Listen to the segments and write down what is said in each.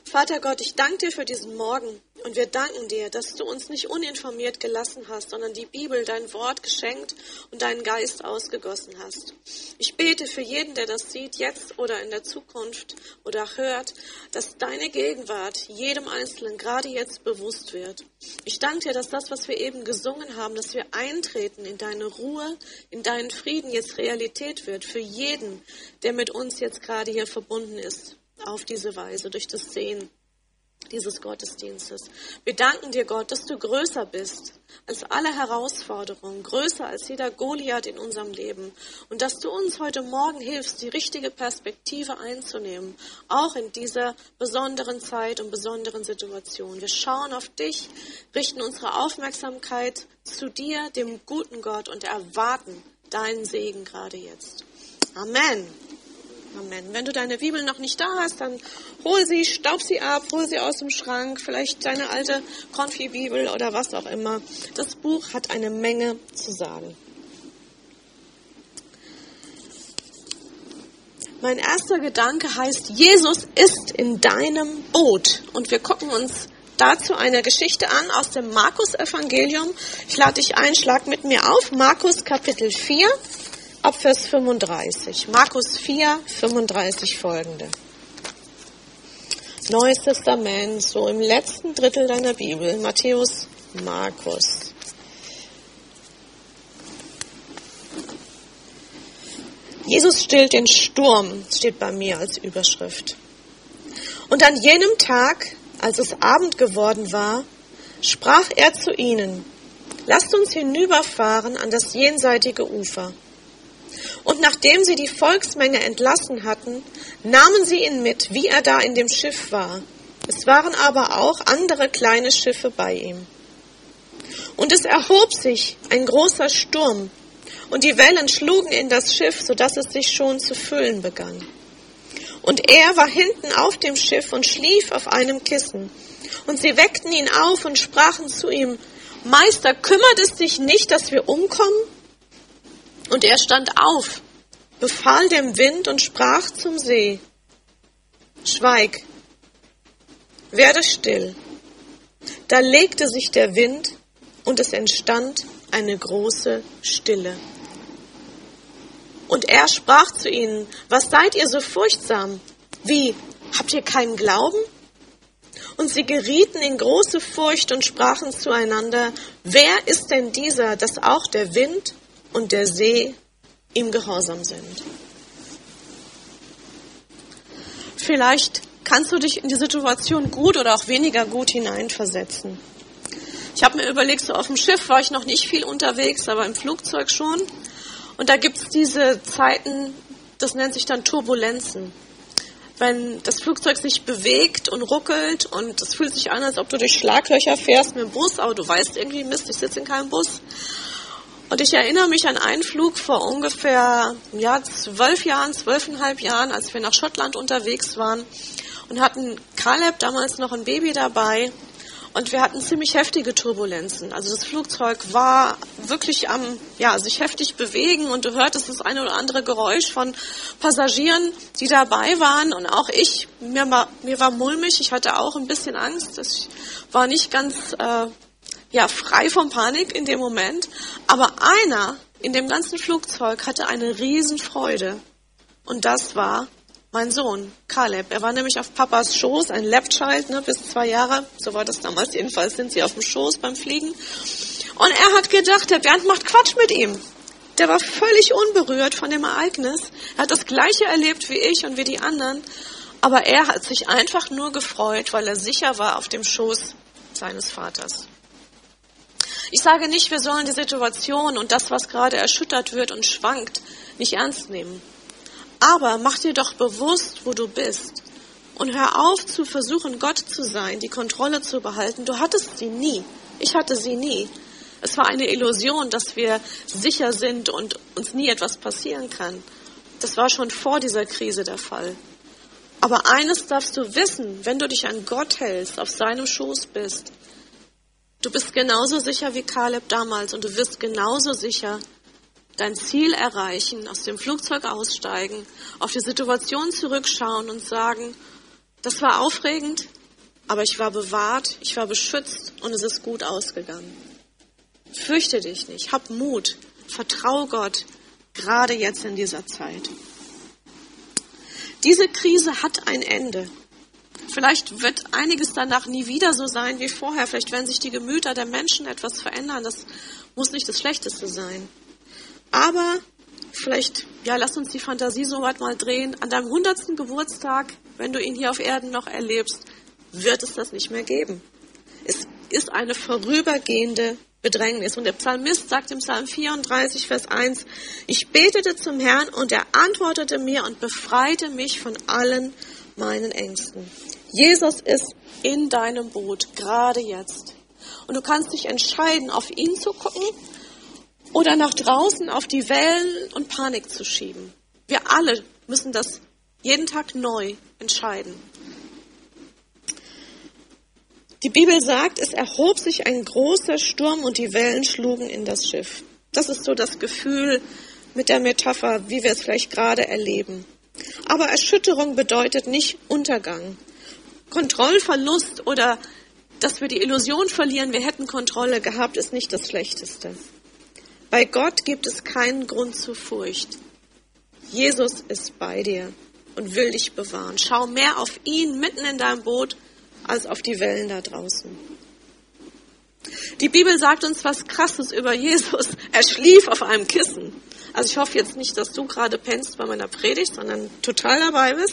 Vater Gott, ich danke dir für diesen Morgen und wir danken dir, dass du uns nicht uninformiert gelassen hast, sondern die Bibel, dein Wort geschenkt und deinen Geist ausgegossen hast. Ich bete für jeden, der das sieht, jetzt oder in der Zukunft oder hört, dass deine Gegenwart jedem Einzelnen gerade jetzt bewusst wird. Ich danke dir, dass das, was wir eben gesungen haben, dass wir eintreten in deine Ruhe, in deinen Frieden, jetzt Realität wird für jeden, der mit uns jetzt gerade hier verbunden ist. Auf diese Weise, durch das Sehen dieses Gottesdienstes. Wir danken dir, Gott, dass du größer bist als alle Herausforderungen, größer als jeder Goliath in unserem Leben und dass du uns heute Morgen hilfst, die richtige Perspektive einzunehmen, auch in dieser besonderen Zeit und besonderen Situation. Wir schauen auf dich, richten unsere Aufmerksamkeit zu dir, dem guten Gott, und erwarten deinen Segen gerade jetzt. Amen. Amen. Wenn du deine Bibel noch nicht da hast, dann hol sie, staub sie ab, hol sie aus dem Schrank, vielleicht deine alte Konfi-Bibel oder was auch immer. Das Buch hat eine Menge zu sagen. Mein erster Gedanke heißt, Jesus ist in deinem Boot. Und wir gucken uns dazu eine Geschichte an aus dem Markus-Evangelium. Ich lade dich ein, schlag mit mir auf, Markus Kapitel 4. Ab Vers 35. Markus 4, 35 folgende. Neues Testament, so im letzten Drittel deiner Bibel. Matthäus, Markus. Jesus stillt den Sturm, steht bei mir als Überschrift. Und an jenem Tag, als es Abend geworden war, sprach er zu ihnen, lasst uns hinüberfahren an das jenseitige Ufer. Und nachdem sie die Volksmenge entlassen hatten, nahmen sie ihn mit, wie er da in dem Schiff war. Es waren aber auch andere kleine Schiffe bei ihm. Und es erhob sich ein großer Sturm, und die Wellen schlugen in das Schiff, sodass es sich schon zu füllen begann. Und er war hinten auf dem Schiff und schlief auf einem Kissen. Und sie weckten ihn auf und sprachen zu ihm, Meister, kümmert es dich nicht, dass wir umkommen? Und er stand auf, befahl dem Wind und sprach zum See, schweig, werde still. Da legte sich der Wind und es entstand eine große Stille. Und er sprach zu ihnen, was seid ihr so furchtsam? Wie, habt ihr keinen Glauben? Und sie gerieten in große Furcht und sprachen zueinander, wer ist denn dieser, dass auch der Wind und der See ihm gehorsam sind? Vielleicht kannst du dich in die Situation gut oder auch weniger gut hineinversetzen. Ich habe mir überlegt, so auf dem Schiff war ich noch nicht viel unterwegs, aber im Flugzeug schon. Und da gibt es diese Zeiten, das nennt sich dann Turbulenzen. Wenn das Flugzeug sich bewegt und ruckelt und es fühlt sich an, als ob du durch Schlaglöcher fährst mit dem Bus, aber du weißt irgendwie, Mist, ich sitze in keinem Bus. Und ich erinnere mich an einen Flug vor ungefähr 12,5 Jahren, als wir nach Schottland unterwegs waren und hatten Caleb damals noch ein Baby dabei und wir hatten ziemlich heftige Turbulenzen. Also das Flugzeug war wirklich am sich heftig bewegen und du hörtest das eine oder andere Geräusch von Passagieren, die dabei waren und auch ich, mir war mulmig, ich hatte auch ein bisschen Angst, ich war nicht ganz frei von Panik in dem Moment. Aber einer in dem ganzen Flugzeug hatte eine Riesenfreude. Und das war mein Sohn, Caleb. Er war nämlich auf Papas Schoß, ein Lapchild, bis 2 Jahre. So war das damals jedenfalls, sind sie auf dem Schoß beim Fliegen. Und er hat gedacht, der Bernd macht Quatsch mit ihm. Der war völlig unberührt von dem Ereignis. Er hat das Gleiche erlebt wie ich und wie die anderen. Aber er hat sich einfach nur gefreut, weil er sicher war auf dem Schoß seines Vaters. Ich sage nicht, wir sollen die Situation und das, was gerade erschüttert wird und schwankt, nicht ernst nehmen. Aber mach dir doch bewusst, wo du bist. Und hör auf zu versuchen, Gott zu sein, die Kontrolle zu behalten. Du hattest sie nie. Ich hatte sie nie. Es war eine Illusion, dass wir sicher sind und uns nie etwas passieren kann. Das war schon vor dieser Krise der Fall. Aber eines darfst du wissen, wenn du dich an Gott hältst, auf seinem Schoß bist, du bist genauso sicher wie Caleb damals und du wirst genauso sicher dein Ziel erreichen, aus dem Flugzeug aussteigen, auf die Situation zurückschauen und sagen, das war aufregend, aber ich war bewahrt, ich war beschützt und es ist gut ausgegangen. Fürchte dich nicht, hab Mut, vertrau Gott, gerade jetzt in dieser Zeit. Diese Krise hat ein Ende. Vielleicht wird einiges danach nie wieder so sein wie vorher. Vielleicht werden sich die Gemüter der Menschen etwas verändern. Das muss nicht das Schlechteste sein. Aber vielleicht, lass uns die Fantasie so weit mal drehen. An deinem 100. Geburtstag, wenn du ihn hier auf Erden noch erlebst, wird es das nicht mehr geben. Es ist eine vorübergehende Bedrängnis. Und der Psalmist sagt im Psalm 34, Vers 1, ich betete zum Herrn und er antwortete mir und befreite mich von allen meinen Ängsten. Jesus ist in deinem Boot, gerade jetzt. Und du kannst dich entscheiden, auf ihn zu gucken oder nach draußen auf die Wellen und Panik zu schieben. Wir alle müssen das jeden Tag neu entscheiden. Die Bibel sagt, es erhob sich ein großer Sturm und die Wellen schlugen in das Schiff. Das ist so das Gefühl mit der Metapher, wie wir es vielleicht gerade erleben. Aber Erschütterung bedeutet nicht Untergang. Kontrollverlust oder dass wir die Illusion verlieren, wir hätten Kontrolle gehabt, ist nicht das Schlechteste. Bei Gott gibt es keinen Grund zur Furcht. Jesus ist bei dir und will dich bewahren. Schau mehr auf ihn mitten in deinem Boot als auf die Wellen da draußen. Die Bibel sagt uns was Krasses über Jesus. Er schlief auf einem Kissen. Also ich hoffe jetzt nicht, dass du gerade pennst bei meiner Predigt, sondern total dabei bist.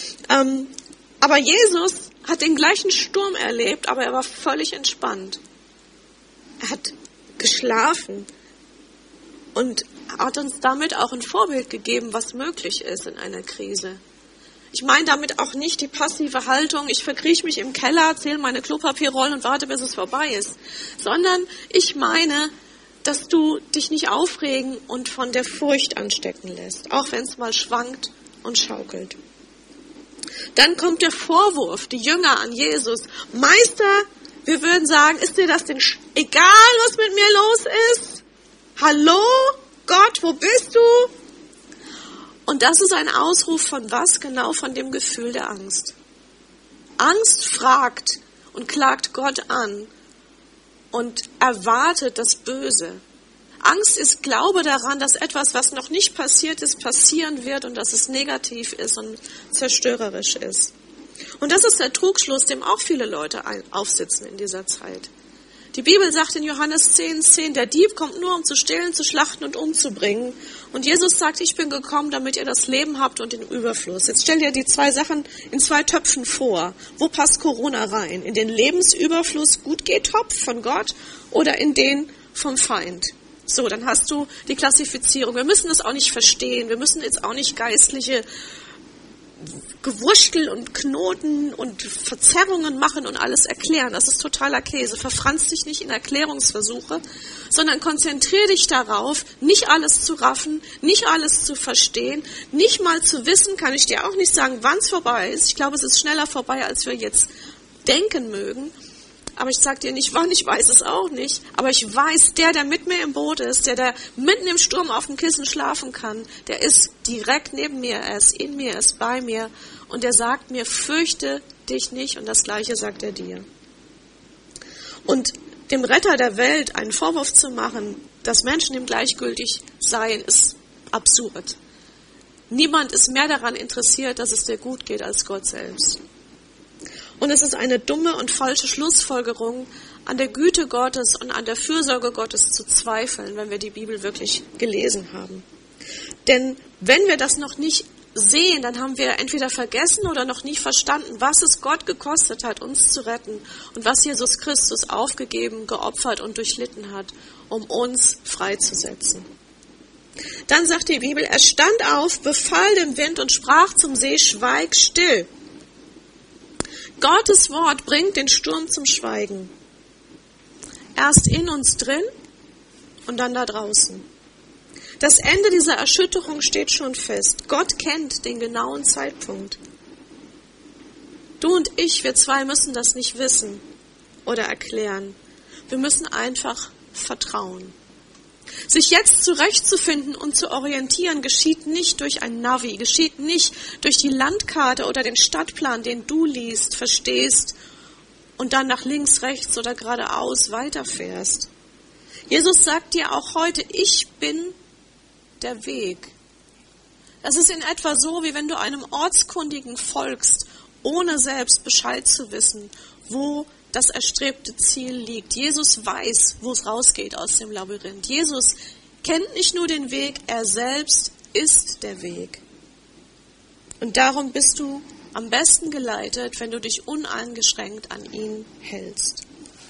Aber Jesus hat den gleichen Sturm erlebt, aber er war völlig entspannt. Er hat geschlafen und hat uns damit auch ein Vorbild gegeben, was möglich ist in einer Krise. Ich meine damit auch nicht die passive Haltung, ich verkrieche mich im Keller, zähle meine Klopapierrollen und warte, bis es vorbei ist. Sondern ich meine, dass du dich nicht aufregen und von der Furcht anstecken lässt, auch wenn es mal schwankt und schaukelt. Dann kommt der Vorwurf, die Jünger an Jesus. Meister, wir würden sagen, ist dir das denn egal, was mit mir los ist? Hallo, Gott, wo bist du? Und das ist ein Ausruf von was? Genau von dem Gefühl der Angst. Angst fragt und klagt Gott an und erwartet das Böse. Angst ist Glaube daran, dass etwas, was noch nicht passiert ist, passieren wird und dass es negativ ist und zerstörerisch ist. Und das ist der Trugschluss, dem auch viele Leute aufsitzen in dieser Zeit. Die Bibel sagt in Johannes 10,10, der Dieb kommt nur, um zu stehlen, zu schlachten und umzubringen. Und Jesus sagt, ich bin gekommen, damit ihr das Leben habt und den Überfluss. Jetzt stell dir die zwei Sachen in zwei Töpfen vor. Wo passt Corona rein? In den Lebensüberfluss Gut-Geht-Topf von Gott oder in den vom Feind? So, dann hast du die Klassifizierung. Wir müssen das auch nicht verstehen. Wir müssen jetzt auch nicht geistliche Gewurschtel und Knoten und Verzerrungen machen und alles erklären. Das ist totaler Käse. Verfranst dich nicht in Erklärungsversuche, sondern konzentriere dich darauf, nicht alles zu raffen, nicht alles zu verstehen, nicht mal zu wissen, kann ich dir auch nicht sagen, wann es vorbei ist. Ich glaube, es ist schneller vorbei, als wir jetzt denken mögen. Aber ich sage dir nicht wann, ich weiß es auch nicht. Aber ich weiß, der mit mir im Boot ist, der mitten im Sturm auf dem Kissen schlafen kann, der ist direkt neben mir, er ist in mir, er ist bei mir. Und er sagt mir, fürchte dich nicht. Und das Gleiche sagt er dir. Und dem Retter der Welt einen Vorwurf zu machen, dass Menschen ihm gleichgültig seien, ist absurd. Niemand ist mehr daran interessiert, dass es dir gut geht, als Gott selbst. Und es ist eine dumme und falsche Schlussfolgerung, an der Güte Gottes und an der Fürsorge Gottes zu zweifeln, wenn wir die Bibel wirklich gelesen haben. Denn wenn wir das noch nicht sehen, dann haben wir entweder vergessen oder noch nie verstanden, was es Gott gekostet hat, uns zu retten und was Jesus Christus aufgegeben, geopfert und durchlitten hat, um uns freizusetzen. Dann sagt die Bibel, er stand auf, befahl dem Wind und sprach zum See, schweig still. Gottes Wort bringt den Sturm zum Schweigen. Erst in uns drin und dann da draußen. Das Ende dieser Erschütterung steht schon fest. Gott kennt den genauen Zeitpunkt. Du und ich, wir zwei müssen das nicht wissen oder erklären. Wir müssen einfach vertrauen. Sich jetzt zurechtzufinden und zu orientieren, geschieht nicht durch ein Navi, geschieht nicht durch die Landkarte oder den Stadtplan, den du liest, verstehst und dann nach links, rechts oder geradeaus weiterfährst. Jesus sagt dir auch heute, ich bin der Weg. Das ist in etwa so, wie wenn du einem Ortskundigen folgst, ohne selbst Bescheid zu wissen, wo das erstrebte Ziel liegt. Jesus weiß, wo es rausgeht aus dem Labyrinth. Jesus kennt nicht nur den Weg, er selbst ist der Weg. Und darum bist du am besten geleitet, wenn du dich uneingeschränkt an ihn hältst.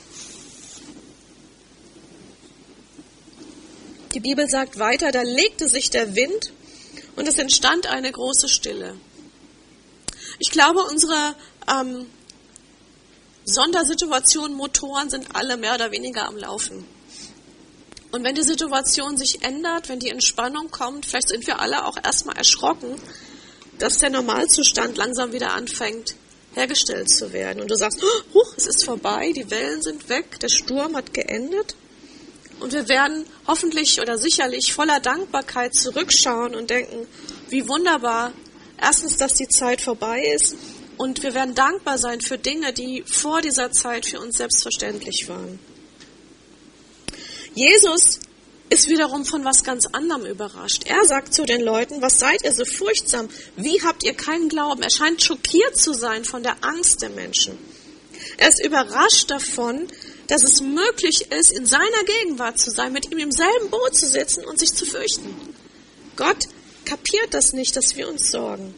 Die Bibel sagt weiter, da legte sich der Wind und es entstand eine große Stille. Ich glaube, unsere Sondersituationen, Motoren sind alle mehr oder weniger am Laufen. Und wenn die Situation sich ändert, wenn die Entspannung kommt, vielleicht sind wir alle auch erstmal erschrocken, dass der Normalzustand langsam wieder anfängt, hergestellt zu werden. Und du sagst, es ist vorbei, die Wellen sind weg, der Sturm hat geendet. Und wir werden hoffentlich oder sicherlich voller Dankbarkeit zurückschauen und denken, wie wunderbar, erstens, dass die Zeit vorbei ist. Und wir werden dankbar sein für Dinge, die vor dieser Zeit für uns selbstverständlich waren. Jesus ist wiederum von was ganz anderem überrascht. Er sagt zu den Leuten, was seid ihr so furchtsam? Wie habt ihr keinen Glauben? Er scheint schockiert zu sein von der Angst der Menschen. Er ist überrascht davon, dass es möglich ist, in seiner Gegenwart zu sein, mit ihm im selben Boot zu sitzen und sich zu fürchten. Gott kapiert das nicht, dass wir uns sorgen.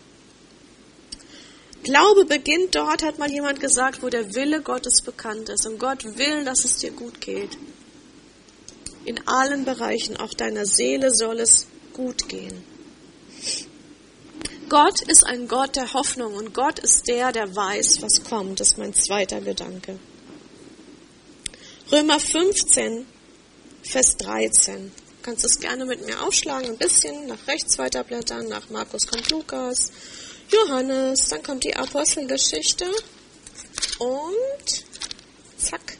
Glaube beginnt dort, hat mal jemand gesagt, wo der Wille Gottes bekannt ist. Und Gott will, dass es dir gut geht. In allen Bereichen, auch deiner Seele, soll es gut gehen. Gott ist ein Gott der Hoffnung und Gott ist der weiß, was kommt. Das ist mein zweiter Gedanke. Römer 15, Vers 13. Du kannst es gerne mit mir aufschlagen, ein bisschen nach rechts weiterblättern. Nach Markus kommt Lukas, Johannes, dann kommt die Apostelgeschichte und zack,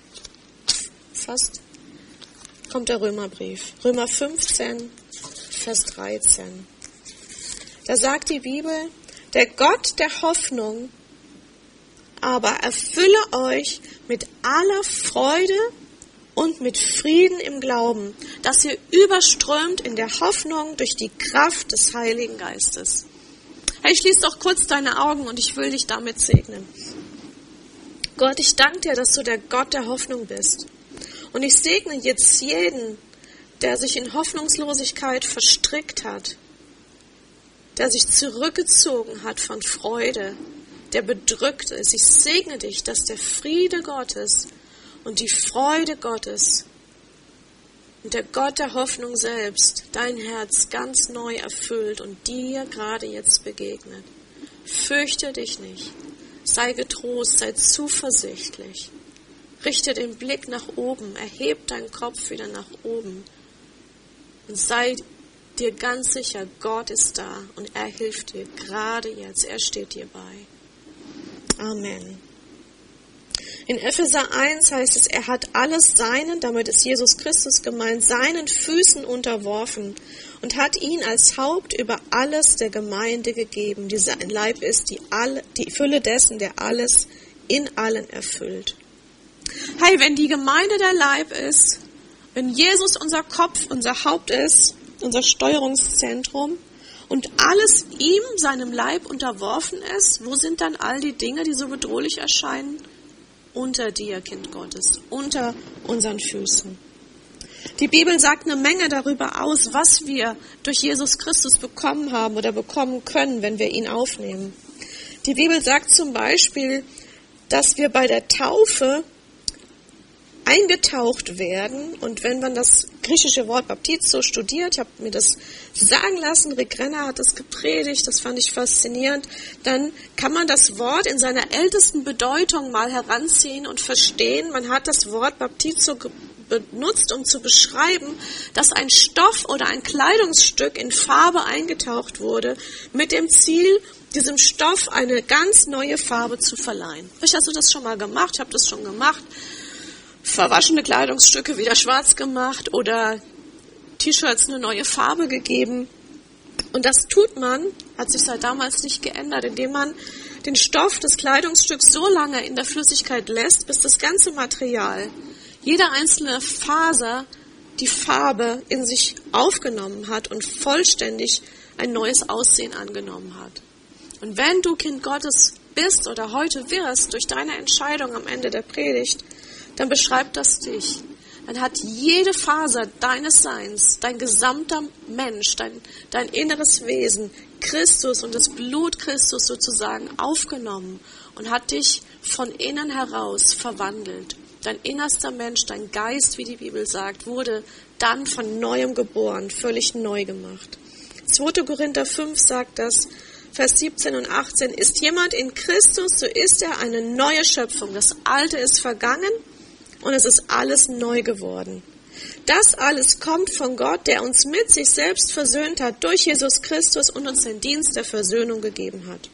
fast kommt der Römerbrief. Römer 15, Vers 13. Da sagt die Bibel, der Gott der Hoffnung aber erfülle euch mit aller Freude und mit Frieden im Glauben, dass ihr überströmt in der Hoffnung durch die Kraft des Heiligen Geistes. Hey, schließ doch kurz deine Augen und ich will dich damit segnen. Gott, ich danke dir, dass du der Gott der Hoffnung bist. Und ich segne jetzt jeden, der sich in Hoffnungslosigkeit verstrickt hat, der sich zurückgezogen hat von Freude, der bedrückt ist. Ich segne dich, dass der Friede Gottes und die Freude Gottes und der Gott der Hoffnung selbst dein Herz ganz neu erfüllt und dir gerade jetzt begegnet. Fürchte dich nicht, sei getrost, sei zuversichtlich. Richte den Blick nach oben, erhebe deinen Kopf wieder nach oben und sei dir ganz sicher, Gott ist da und er hilft dir gerade jetzt, er steht dir bei. Amen. In Epheser 1 heißt es, er hat alles seinen, damit ist Jesus Christus gemeint, seinen Füßen unterworfen und hat ihn als Haupt über alles der Gemeinde gegeben, die sein Leib ist, die Fülle dessen, der alles in allen erfüllt. Hey, wenn die Gemeinde der Leib ist, wenn Jesus unser Kopf, unser Haupt ist, unser Steuerungszentrum und alles ihm, seinem Leib unterworfen ist, wo sind dann all die Dinge, die so bedrohlich erscheinen? Unter dir, Kind Gottes, unter unseren Füßen. Die Bibel sagt eine Menge darüber aus, was wir durch Jesus Christus bekommen haben oder bekommen können, wenn wir ihn aufnehmen. Die Bibel sagt zum Beispiel, dass wir bei der Taufe eingetaucht werden und wenn man das griechische Wort Baptizo studiert, ich habe mir das sagen lassen, Rick Renner hat das gepredigt, das fand ich faszinierend, dann kann man das Wort in seiner ältesten Bedeutung mal heranziehen und verstehen. Man hat das Wort Baptizo benutzt, um zu beschreiben, dass ein Stoff oder ein Kleidungsstück in Farbe eingetaucht wurde, mit dem Ziel, diesem Stoff eine ganz neue Farbe zu verleihen. Vielleicht hast du das schon mal gemacht, ich habe das schon gemacht. Verwaschene Kleidungsstücke wieder schwarz gemacht oder T-Shirts eine neue Farbe gegeben. Und das tut man, hat sich seit damals nicht geändert, indem man den Stoff des Kleidungsstücks so lange in der Flüssigkeit lässt, bis das ganze Material, jede einzelne Faser, die Farbe in sich aufgenommen hat und vollständig ein neues Aussehen angenommen hat. Und wenn du Kind Gottes bist oder heute wirst, durch deine Entscheidung am Ende der Predigt, dann beschreibt das dich. Dann hat jede Faser deines Seins, dein gesamter Mensch, dein inneres Wesen, Christus und das Blut Christus sozusagen aufgenommen und hat dich von innen heraus verwandelt. Dein innerster Mensch, dein Geist, wie die Bibel sagt, wurde dann von Neuem geboren, völlig neu gemacht. 2. Korinther 5 sagt das, Vers 17 und 18, ist jemand in Christus, so ist er eine neue Schöpfung. Das Alte ist vergangen und es ist alles neu geworden. Das alles kommt von Gott, der uns mit sich selbst versöhnt hat durch Jesus Christus und uns den Dienst der Versöhnung gegeben hat.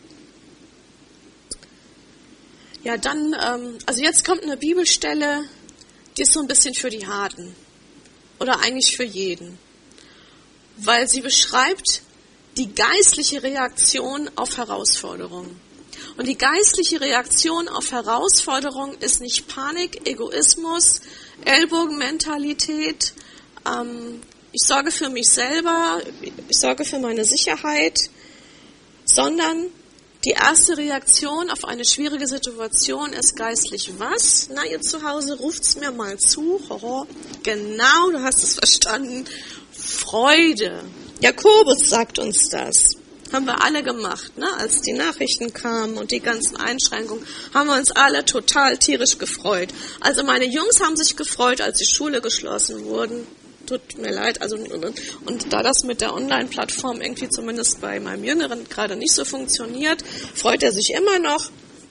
Ja, dann, also jetzt kommt eine Bibelstelle, die ist so ein bisschen für die Harten. Oder eigentlich für jeden. Weil sie beschreibt die geistliche Reaktion auf Herausforderungen. Und die geistliche Reaktion auf Herausforderungen ist nicht Panik, Egoismus, Ellbogenmentalität, ich sorge für mich selber, ich sorge für meine Sicherheit, sondern die erste Reaktion auf eine schwierige Situation ist geistlich was? Na, ihr zu Hause, ruft's mir mal zu. Hoho. Genau, du hast es verstanden. Freude. Jakobus sagt uns das. Haben wir alle gemacht, ne? Als die Nachrichten kamen und die ganzen Einschränkungen, haben wir uns alle total tierisch gefreut. Also meine Jungs haben sich gefreut, als die Schule geschlossen wurden. Tut mir leid, also und da das mit der Online-Plattform irgendwie zumindest bei meinem Jüngeren gerade nicht so funktioniert, freut er sich immer noch.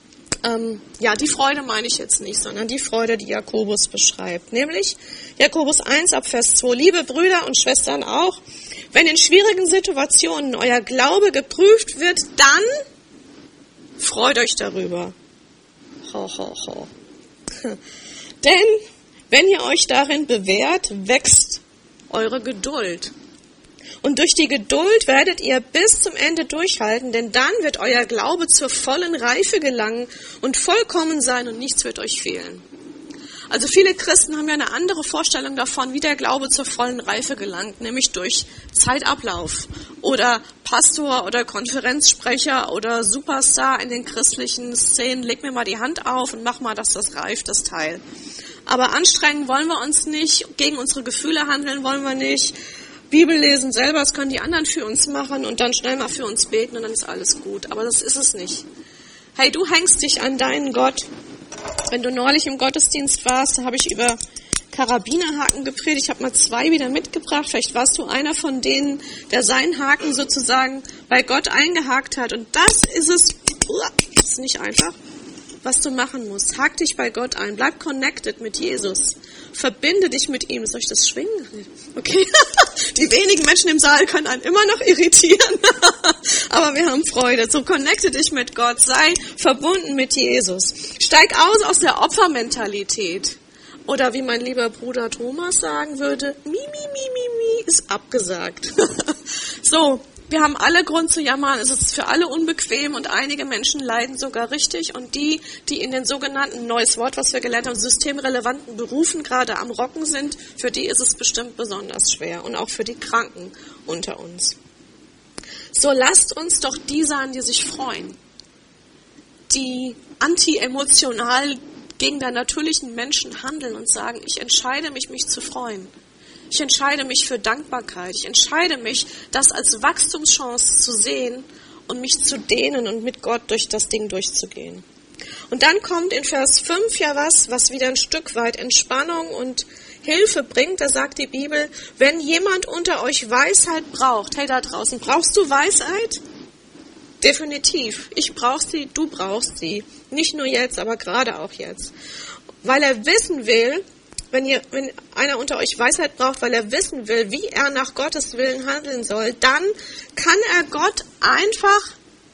Die Freude meine ich jetzt nicht, sondern die Freude, die Jakobus beschreibt. Nämlich Jakobus 1 ab Vers 2. Liebe Brüder und Schwestern auch, wenn in schwierigen Situationen euer Glaube geprüft wird, dann freut euch darüber. Ho, ho, ho. Denn wenn ihr euch darin bewährt, wächst eure Geduld. Und durch die Geduld werdet ihr bis zum Ende durchhalten, denn dann wird euer Glaube zur vollen Reife gelangen und vollkommen sein und nichts wird euch fehlen. Also viele Christen haben ja eine andere Vorstellung davon, wie der Glaube zur vollen Reife gelangt, nämlich durch Zeitablauf oder Pastor oder Konferenzsprecher oder Superstar in den christlichen Szenen. Leg mir mal die Hand auf und mach mal, dass das reift, das Teil. Aber anstrengen wollen wir uns nicht, gegen unsere Gefühle handeln wollen wir nicht. Bibel lesen selber, das können die anderen für uns machen und dann schnell mal für uns beten und dann ist alles gut. Aber das ist es nicht. Hey, du hängst dich an deinen Gott. Wenn du neulich im Gottesdienst warst, habe ich über Karabinerhaken gepredigt. Ich habe mal 2 wieder mitgebracht. Vielleicht warst du einer von denen, der seinen Haken sozusagen bei Gott eingehakt hat. Und das ist es, das ist nicht einfach, was du machen musst. Hak dich bei Gott ein. Bleib connected mit Jesus. Verbinde dich mit ihm. Soll ich das schwingen? Okay. Die wenigen Menschen im Saal können einen immer noch irritieren. Aber wir haben Freude. So connecte dich mit Gott. Sei verbunden mit Jesus. Steig aus der Opfermentalität. Oder wie mein lieber Bruder Thomas sagen würde, mi ist abgesagt. So. Wir haben alle Grund zu jammern, es ist für alle unbequem und einige Menschen leiden sogar richtig und die in den sogenannten, neues Wort, was wir gelernt haben, systemrelevanten Berufen gerade am Rocken sind, für die ist es bestimmt besonders schwer und auch für die Kranken unter uns. So lasst uns doch die sein, die sich freuen, die anti-emotional gegen den natürlichen Menschen handeln und sagen, ich entscheide mich, mich zu freuen. Ich entscheide mich für Dankbarkeit. Ich entscheide mich, das als Wachstumschance zu sehen und mich zu dehnen und mit Gott durch das Ding durchzugehen. Und dann kommt in Vers 5 ja was wieder ein Stück weit Entspannung und Hilfe bringt. Da sagt die Bibel, wenn jemand unter euch Weisheit braucht, hey da draußen, brauchst du Weisheit? Definitiv. Ich brauche sie, du brauchst sie. Nicht nur jetzt, aber gerade auch jetzt. Weil er wissen will, wenn einer unter euch Weisheit braucht, weil er wissen will, wie er nach Gottes Willen handeln soll, dann kann er Gott einfach,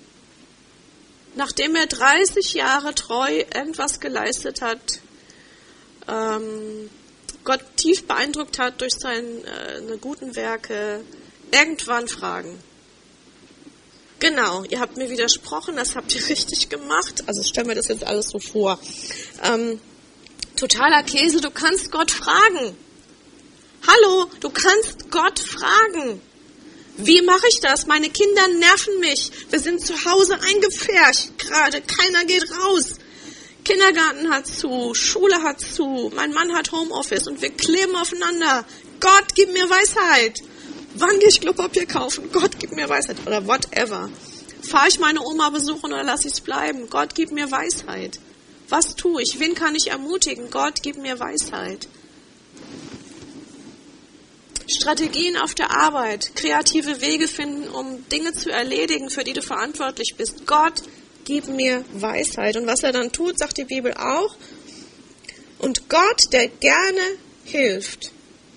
nachdem er 30 Jahre treu irgendwas geleistet hat, Gott tief beeindruckt hat durch seine guten Werke, irgendwann fragen. Genau, ihr habt mir widersprochen, das habt ihr richtig gemacht. Also stell mir das jetzt alles so vor. Totaler Käse, du kannst Gott fragen. Hallo, du kannst Gott fragen. Wie mache ich das? Meine Kinder nerven mich. Wir sind zu Hause eingepfercht gerade. Keiner geht raus. Kindergarten hat zu, Schule hat zu, mein Mann hat Homeoffice und wir kleben aufeinander. Gott, gib mir Weisheit. Wann gehe ich Klopapier kaufen? Gott, gib mir Weisheit. Oder whatever. Fahre ich meine Oma besuchen oder lasse ich es bleiben? Gott, gib mir Weisheit. Was tue ich? Wen kann ich ermutigen? Gott, gib mir Weisheit. Strategien auf der Arbeit, kreative Wege finden, um Dinge zu erledigen, für die du verantwortlich bist. Gott, gib mir Weisheit. Und was er dann tut, sagt die Bibel auch. Und Gott, der gerne hilft,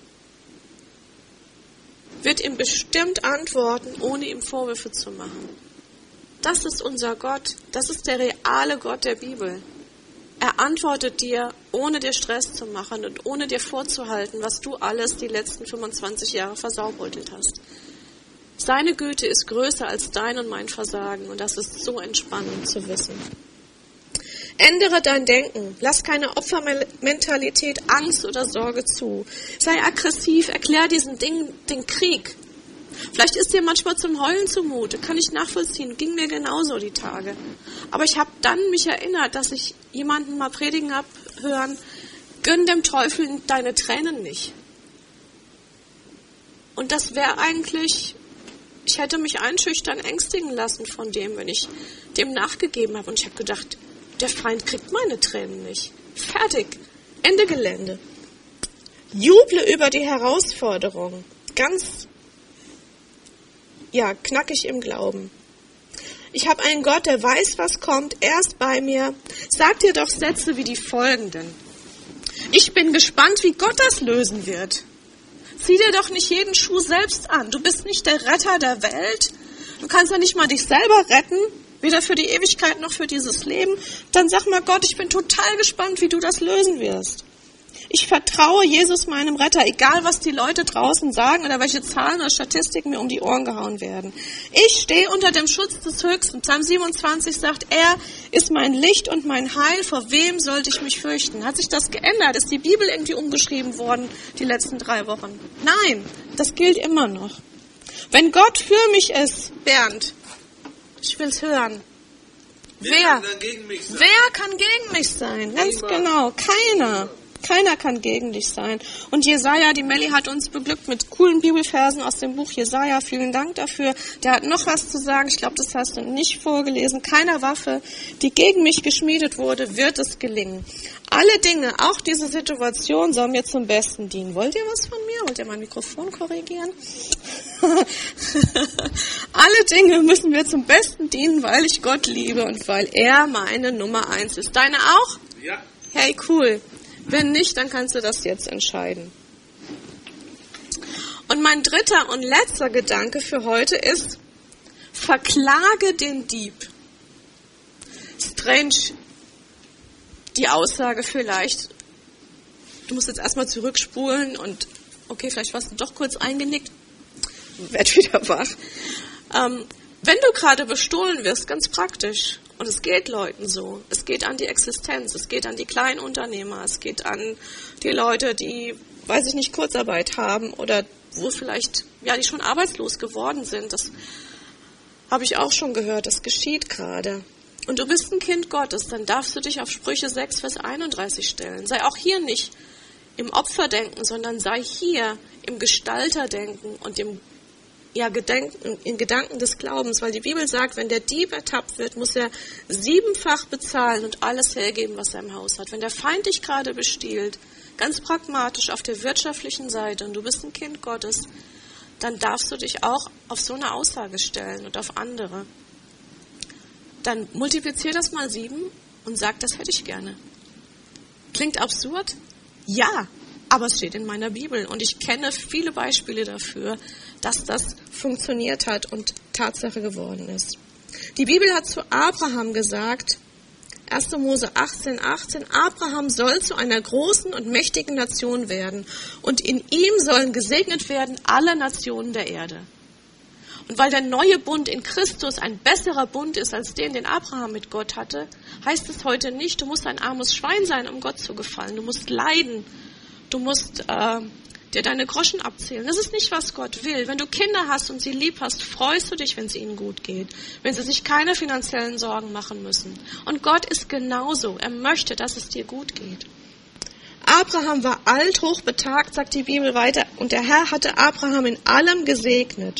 wird ihm bestimmt antworten, ohne ihm Vorwürfe zu machen. Das ist unser Gott. Das ist der reale Gott der Bibel. Er antwortet dir, ohne dir Stress zu machen und ohne dir vorzuhalten, was du alles die letzten 25 Jahre versaubeutelt hast. Seine Güte ist größer als dein und mein Versagen und das ist so entspannend zu wissen. Ändere dein Denken. Lass keine Opfermentalität, Angst oder Sorge zu. Sei aggressiv, erklär diesen Dingen den Krieg. Vielleicht ist dir manchmal zum Heulen zumute, kann ich nachvollziehen, ging mir genauso die Tage. Aber ich habe dann mich erinnert, dass ich jemanden mal predigen habe hören, gönn dem Teufel deine Tränen nicht. Und das wäre eigentlich, ich hätte mich einschüchtern, ängstigen lassen von dem, wenn ich dem nachgegeben habe. Und ich habe gedacht, der Feind kriegt meine Tränen nicht. Fertig, Ende Gelände. Juble über die Herausforderung. Ganz knackig im Glauben. Ich habe einen Gott, der weiß, was kommt. Er ist bei mir. Sag dir doch Sätze wie die folgenden. Ich bin gespannt, wie Gott das lösen wird. Zieh dir doch nicht jeden Schuh selbst an. Du bist nicht der Retter der Welt. Du kannst ja nicht mal dich selber retten, weder für die Ewigkeit noch für dieses Leben. Dann sag mal, Gott, ich bin total gespannt, wie du das lösen wirst. Ich vertraue Jesus, meinem Retter, egal was die Leute draußen sagen oder welche Zahlen oder Statistiken mir um die Ohren gehauen werden. Ich stehe unter dem Schutz des Höchsten. Psalm 27 sagt, er ist mein Licht und mein Heil. Vor wem sollte ich mich fürchten? Hat sich das geändert? Ist die Bibel irgendwie umgeschrieben worden die letzten 3 Wochen? Nein, das gilt immer noch. Wenn Gott für mich ist, Bernd, ich will's hören. Wer kann gegen mich sein? Ganz genau, keiner. Keiner kann gegen dich sein. Und Jesaja, die Melli hat uns beglückt mit coolen Bibelversen aus dem Buch Jesaja. Vielen Dank dafür. Der hat noch was zu sagen. Ich glaube, das hast du nicht vorgelesen. Keiner Waffe, die gegen mich geschmiedet wurde, wird es gelingen. Alle Dinge, auch diese Situation, soll mir zum Besten dienen. Wollt ihr was von mir? Wollt ihr mein Mikrofon korrigieren? Alle Dinge müssen mir zum Besten dienen, weil ich Gott liebe und weil er meine Nummer 1 ist. Deine auch? Ja. Hey, cool. Wenn nicht, dann kannst du das jetzt entscheiden. Und mein dritter und letzter Gedanke für heute ist, verklage den Dieb. Strange, die Aussage vielleicht, du musst jetzt erstmal zurückspulen und okay, vielleicht warst du doch kurz eingenickt, werd wieder wach. Wenn du gerade bestohlen wirst, ganz praktisch, und es geht Leuten so. Es geht an die Existenz, es geht an die kleinen Unternehmer, es geht an die Leute, die, weiß ich nicht, Kurzarbeit haben oder wo vielleicht, die schon arbeitslos geworden sind. Das habe ich auch schon gehört, das geschieht gerade. Und du bist ein Kind Gottes, dann darfst du dich auf Sprüche 6, Vers 31 stellen. Sei auch hier nicht im Opferdenken, sondern sei hier im Gestalterdenken und im in Gedanken des Glaubens, weil die Bibel sagt, wenn der Dieb ertappt wird, muss er 7-fach bezahlen und alles hergeben, was er im Haus hat. Wenn der Feind dich gerade bestiehlt, ganz pragmatisch auf der wirtschaftlichen Seite und du bist ein Kind Gottes, dann darfst du dich auch auf so eine Aussage stellen und auf andere. Dann multiplizier das mal 7 und sag, das hätte ich gerne. Klingt absurd? Ja, aber es steht in meiner Bibel und ich kenne viele Beispiele dafür, dass das funktioniert hat und Tatsache geworden ist. Die Bibel hat zu Abraham gesagt, 1. Mose 18,18, Abraham soll zu einer großen und mächtigen Nation werden und in ihm sollen gesegnet werden alle Nationen der Erde. Und weil der neue Bund in Christus ein besserer Bund ist, als den Abraham mit Gott hatte, heißt es heute nicht, du musst ein armes Schwein sein, um Gott zu gefallen. Du musst leiden. Du musst dir deine Groschen abzählen. Das ist nicht, was Gott will. Wenn du Kinder hast und sie lieb hast, freust du dich, wenn es ihnen gut geht. Wenn sie sich keine finanziellen Sorgen machen müssen. Und Gott ist genauso. Er möchte, dass es dir gut geht. Abraham war alt, hochbetagt, sagt die Bibel weiter. Und der Herr hatte Abraham in allem gesegnet.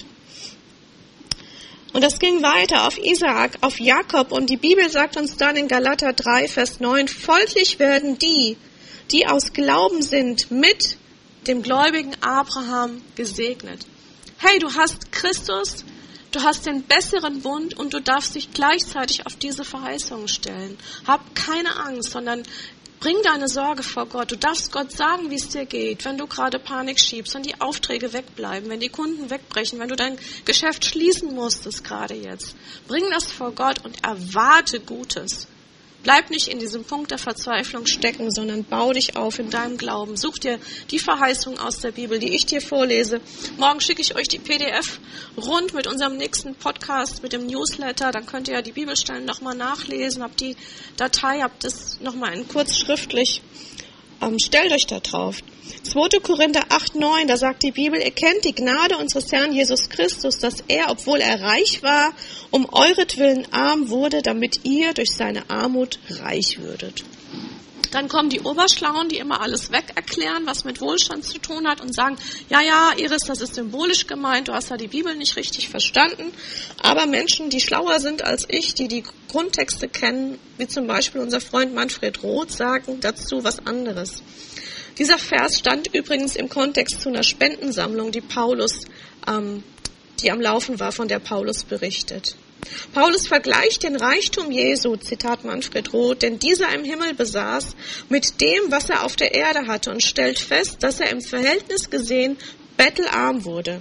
Und das ging weiter auf Isaak, auf Jakob. Und die Bibel sagt uns dann in Galater 3, Vers 9, folglich werden die aus Glauben sind, mit dem gläubigen Abraham gesegnet. Hey, du hast Christus, du hast den besseren Bund und du darfst dich gleichzeitig auf diese Verheißungen stellen. Hab keine Angst, sondern bring deine Sorge vor Gott. Du darfst Gott sagen, wie es dir geht, wenn du gerade Panik schiebst, wenn die Aufträge wegbleiben, wenn die Kunden wegbrechen, wenn du dein Geschäft schließen musstest gerade jetzt. Bring das vor Gott und erwarte Gutes. Bleib nicht in diesem Punkt der Verzweiflung stecken, sondern bau dich auf in deinem Glauben. Such dir die Verheißung aus der Bibel, die ich dir vorlese. Morgen schicke ich euch die PDF rund mit unserem nächsten Podcast, mit dem Newsletter. Dann könnt ihr ja die Bibelstellen nochmal nachlesen. Habt die Datei, habt es nochmal kurz schriftlich. Stellt euch da drauf. 2. Korinther 8,9, da sagt die Bibel, ihr kennt die Gnade unseres Herrn Jesus Christus, dass er, obwohl er reich war, um euretwillen arm wurde, damit ihr durch seine Armut reich würdet. Dann kommen die Oberschlauen, die immer alles weg erklären, was mit Wohlstand zu tun hat und sagen, ja, Iris, das ist symbolisch gemeint, du hast ja die Bibel nicht richtig verstanden. Aber Menschen, die schlauer sind als ich, die die Grundtexte kennen, wie zum Beispiel unser Freund Manfred Roth, sagen dazu was anderes. Dieser Vers stand übrigens im Kontext zu einer Spendensammlung, die am Laufen war, von der Paulus berichtet. Paulus vergleicht den Reichtum Jesu, Zitat Manfred Roth, den dieser im Himmel besaß, mit dem, was er auf der Erde hatte und stellt fest, dass er im Verhältnis gesehen bettelarm wurde.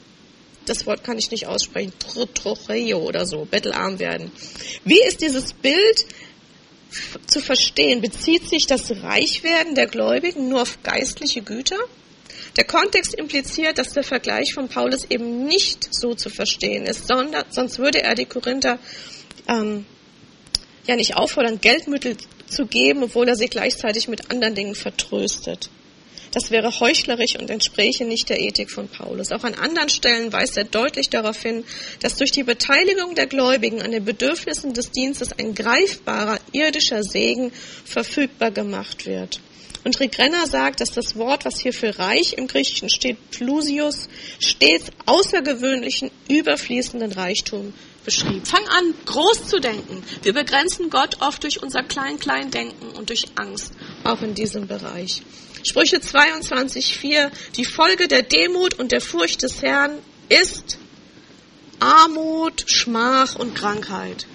Das Wort kann ich nicht aussprechen, Trocheio oder so, bettelarm werden. Wie ist dieses Bild zu verstehen? Bezieht sich das Reichwerden der Gläubigen nur auf geistliche Güter? Der Kontext impliziert, dass der Vergleich von Paulus eben nicht so zu verstehen ist, sondern sonst würde er die Korinther nicht auffordern, Geldmittel zu geben, obwohl er sie gleichzeitig mit anderen Dingen vertröstet. Das wäre heuchlerisch und entspräche nicht der Ethik von Paulus. Auch an anderen Stellen weist er deutlich darauf hin, dass durch die Beteiligung der Gläubigen an den Bedürfnissen des Dienstes ein greifbarer irdischer Segen verfügbar gemacht wird. Und Rick Renner sagt, dass das Wort, was hier für reich im Griechischen steht, Plusius, stets außergewöhnlichen, überfließenden Reichtum beschrieb. Fang an, groß zu denken. Wir begrenzen Gott oft durch unser Klein-Klein-Denken und durch Angst, auch in diesem Bereich. Sprüche 22,4, die Folge der Demut und der Furcht des Herrn ist Armut, Schmach und Krankheit.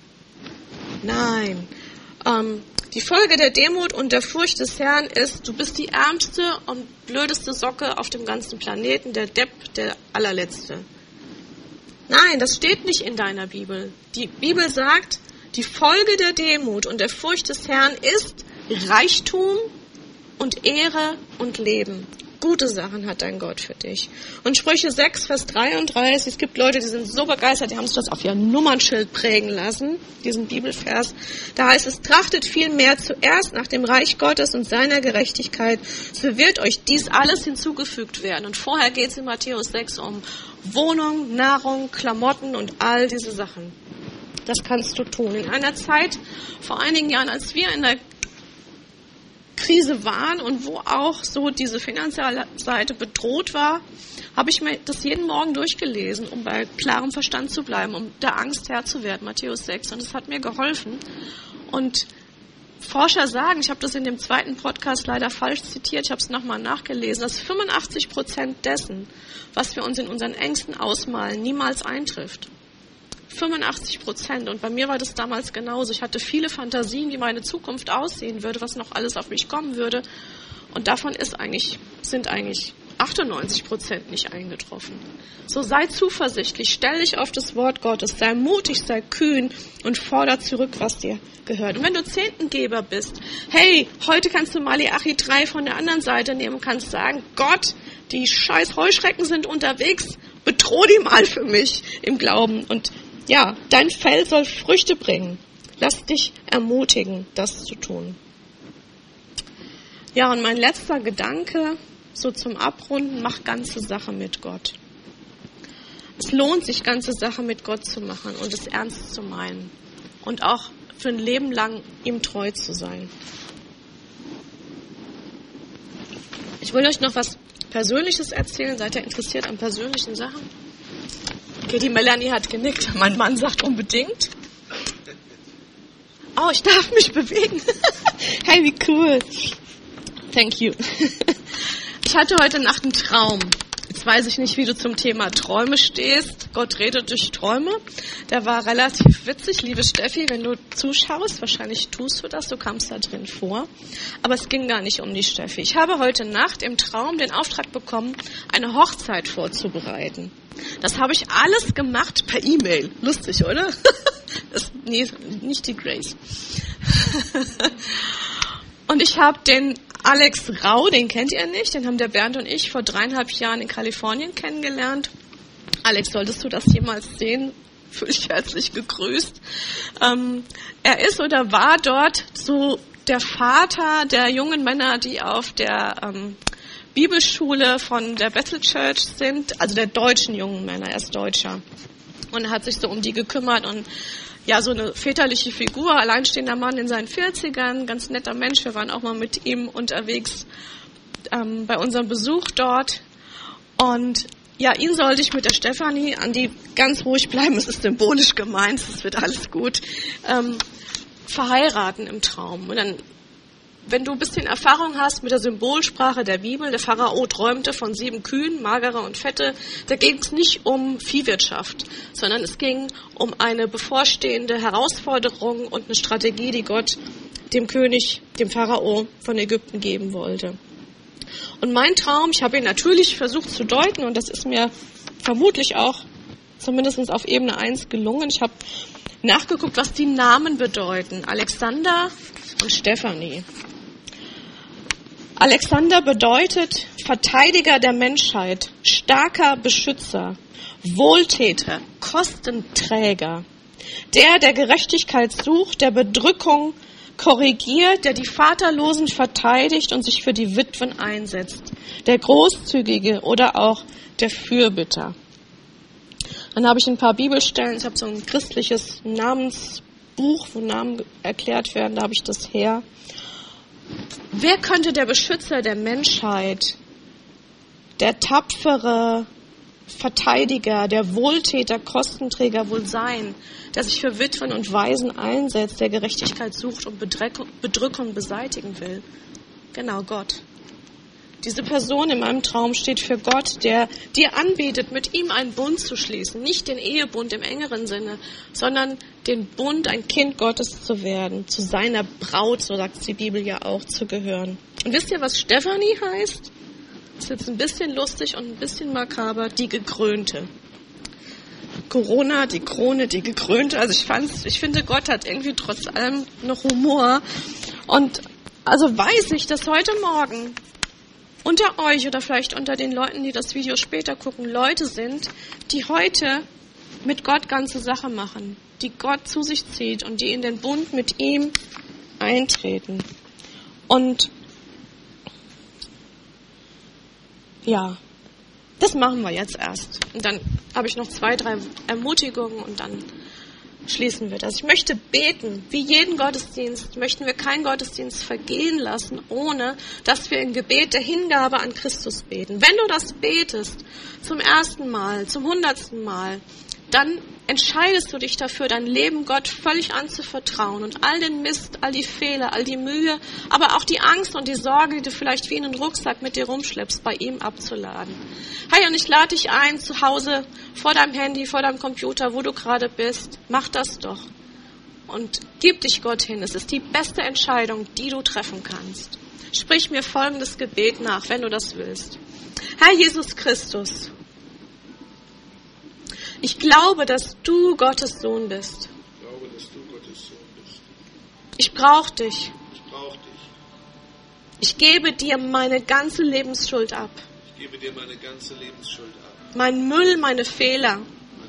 Nein, die Folge der Demut und der Furcht des Herrn ist, du bist die ärmste und blödeste Socke auf dem ganzen Planeten, der Depp, der allerletzte. Nein, das steht nicht in deiner Bibel. Die Bibel sagt, die Folge der Demut und der Furcht des Herrn ist Reichtum und Ehre und Leben. Gute Sachen hat dein Gott für dich. Und Sprüche 6, Vers 33, es gibt Leute, die sind so begeistert, die haben sich das auf ihr Nummernschild prägen lassen, diesen Bibelvers. Da heißt es, trachtet vielmehr zuerst nach dem Reich Gottes und seiner Gerechtigkeit, so wird euch dies alles hinzugefügt werden. Und vorher geht es in Matthäus 6 um Wohnung, Nahrung, Klamotten und all diese Sachen. Das kannst du tun. In einer Zeit, vor einigen Jahren, als wir in der Krise waren und wo auch so diese finanzielle Seite bedroht war, habe ich mir das jeden Morgen durchgelesen, um bei klarem Verstand zu bleiben, um der Angst Herr zu werden, Matthäus 6. Und es hat mir geholfen. Und Forscher sagen, ich habe das in dem zweiten Podcast leider falsch zitiert, ich habe es nochmal nachgelesen, dass 85% dessen, was wir uns in unseren Ängsten ausmalen, niemals eintrifft. 85%. Und bei mir war das damals genauso. Ich hatte viele Fantasien, wie meine Zukunft aussehen würde, was noch alles auf mich kommen würde. Und davon sind eigentlich 98% nicht eingetroffen. So sei zuversichtlich, stell dich auf das Wort Gottes, sei mutig, sei kühn und fordere zurück, was dir gehört. Und wenn du Zehntengeber bist, hey, heute kannst du Maleachi 3 von der anderen Seite nehmen und kannst sagen, Gott, die scheiß Heuschrecken sind unterwegs, bedroh die mal für mich im Glauben. Und ja, dein Feld soll Früchte bringen. Lass dich ermutigen, das zu tun. Ja, und mein letzter Gedanke, so zum Abrunden, mach ganze Sache mit Gott. Es lohnt sich, ganze Sache mit Gott zu machen und es ernst zu meinen. Und auch für ein Leben lang ihm treu zu sein. Ich will euch noch was Persönliches erzählen. Seid ihr interessiert an persönlichen Sachen? Okay, die Melanie hat genickt. Mein Mann sagt unbedingt. Oh, ich darf mich bewegen. Hey, wie cool. Thank you. Ich hatte heute Nacht einen Traum. Jetzt weiß ich nicht, wie du zum Thema Träume stehst. Gott redet durch Träume. Der war relativ witzig. Liebe Steffi, wenn du zuschaust, wahrscheinlich tust du das, du kamst da drin vor. Aber es ging gar nicht um die Steffi. Ich habe heute Nacht im Traum den Auftrag bekommen, eine Hochzeit vorzubereiten. Das habe ich alles gemacht per E-Mail. Lustig, oder? Nee, nicht die Grace. Und ich habe den Alex Rau, den kennt ihr nicht, den haben der Bernd und ich vor 3,5 Jahren in Kalifornien kennengelernt. Alex, solltest du das jemals sehen, fühl dich herzlich gegrüßt. Er ist oder war dort so der Vater der jungen Männer, die auf der Bibelschule von der Bethel Church sind, also der deutschen jungen Männer, er ist Deutscher. Und er hat sich so um die gekümmert und ja, so eine väterliche Figur, alleinstehender Mann in seinen 40ern, ganz netter Mensch. Wir waren auch mal mit ihm unterwegs bei unserem Besuch dort. Und ja, ihn sollte ich mit der Stefanie, an die ganz ruhig bleiben, es ist symbolisch gemeint, es wird alles gut, verheiraten im Traum. Und dann, wenn du ein bisschen Erfahrung hast mit der Symbolsprache der Bibel, der Pharao träumte von 7 Kühen, magere und fette, da ging es nicht um Viehwirtschaft, sondern es ging um eine bevorstehende Herausforderung und eine Strategie, die Gott dem König, dem Pharao von Ägypten geben wollte. Und mein Traum, ich habe ihn natürlich versucht zu deuten und das ist mir vermutlich auch zumindest auf Ebene 1 gelungen. Ich habe nachgeguckt, was die Namen bedeuten. Alexander und Stefanie. Alexander bedeutet Verteidiger der Menschheit, starker Beschützer, Wohltäter, Kostenträger, der Gerechtigkeit sucht, der Bedrückung korrigiert, der die Vaterlosen verteidigt und sich für die Witwen einsetzt, der Großzügige oder auch der Fürbitter. Dann habe ich ein paar Bibelstellen, ich habe so ein christliches Namensbuch, wo Namen erklärt werden, da habe ich das her. Wer könnte der Beschützer der Menschheit, der tapfere Verteidiger, der Wohltäter, Kostenträger wohl sein, der sich für Witwen und Waisen einsetzt, der Gerechtigkeit sucht und Bedrückung beseitigen will? Genau, Gott. Diese Person in meinem Traum steht für Gott, der dir anbietet, mit ihm einen Bund zu schließen. Nicht den Ehebund im engeren Sinne, sondern den Bund, ein Kind Gottes zu werden, zu seiner Braut, so sagt die Bibel ja auch, zu gehören. Und wisst ihr, was Stefanie heißt? Das ist jetzt ein bisschen lustig und ein bisschen makaber, die Gekrönte. Corona, die Krone, die Gekrönte. Also ich finde, Gott hat irgendwie trotz allem noch Humor. Und also weiß ich, dass heute Morgen unter euch oder vielleicht unter den Leuten, die das Video später gucken, Leute sind, die heute mit Gott ganze Sache machen, die Gott zu sich zieht und die in den Bund mit ihm eintreten. Und ja, das machen wir jetzt erst. Und dann habe ich noch 2, 3 Ermutigungen und dann schließen wir das. Ich möchte beten, wie jeden Gottesdienst möchten wir keinen Gottesdienst vergehen lassen, ohne dass wir im Gebet der Hingabe an Christus beten. Wenn du das betest, zum 1. Mal, zum 100. Mal, dann entscheidest du dich dafür, dein Leben Gott völlig anzuvertrauen und all den Mist, all die Fehler, all die Mühe, aber auch die Angst und die Sorge, die du vielleicht wie in einen Rucksack mit dir rumschleppst, bei ihm abzuladen. Hey, und ich lade dich ein, zu Hause, vor deinem Handy, vor deinem Computer, wo du gerade bist, mach das doch und gib dich Gott hin. Es ist die beste Entscheidung, die du treffen kannst. Sprich mir folgendes Gebet nach, wenn du das willst. Herr Jesus Christus, ich glaube, dass du Gottes Sohn bist. Ich brauche dich. Ich gebe dir meine ganze Lebensschuld ab. mein Müll, meine Fehler.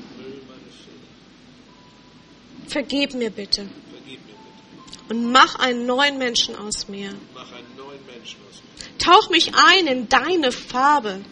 Vergib mir bitte. Und mach einen neuen Menschen aus mir. Tauch mich ein in deine Farbe.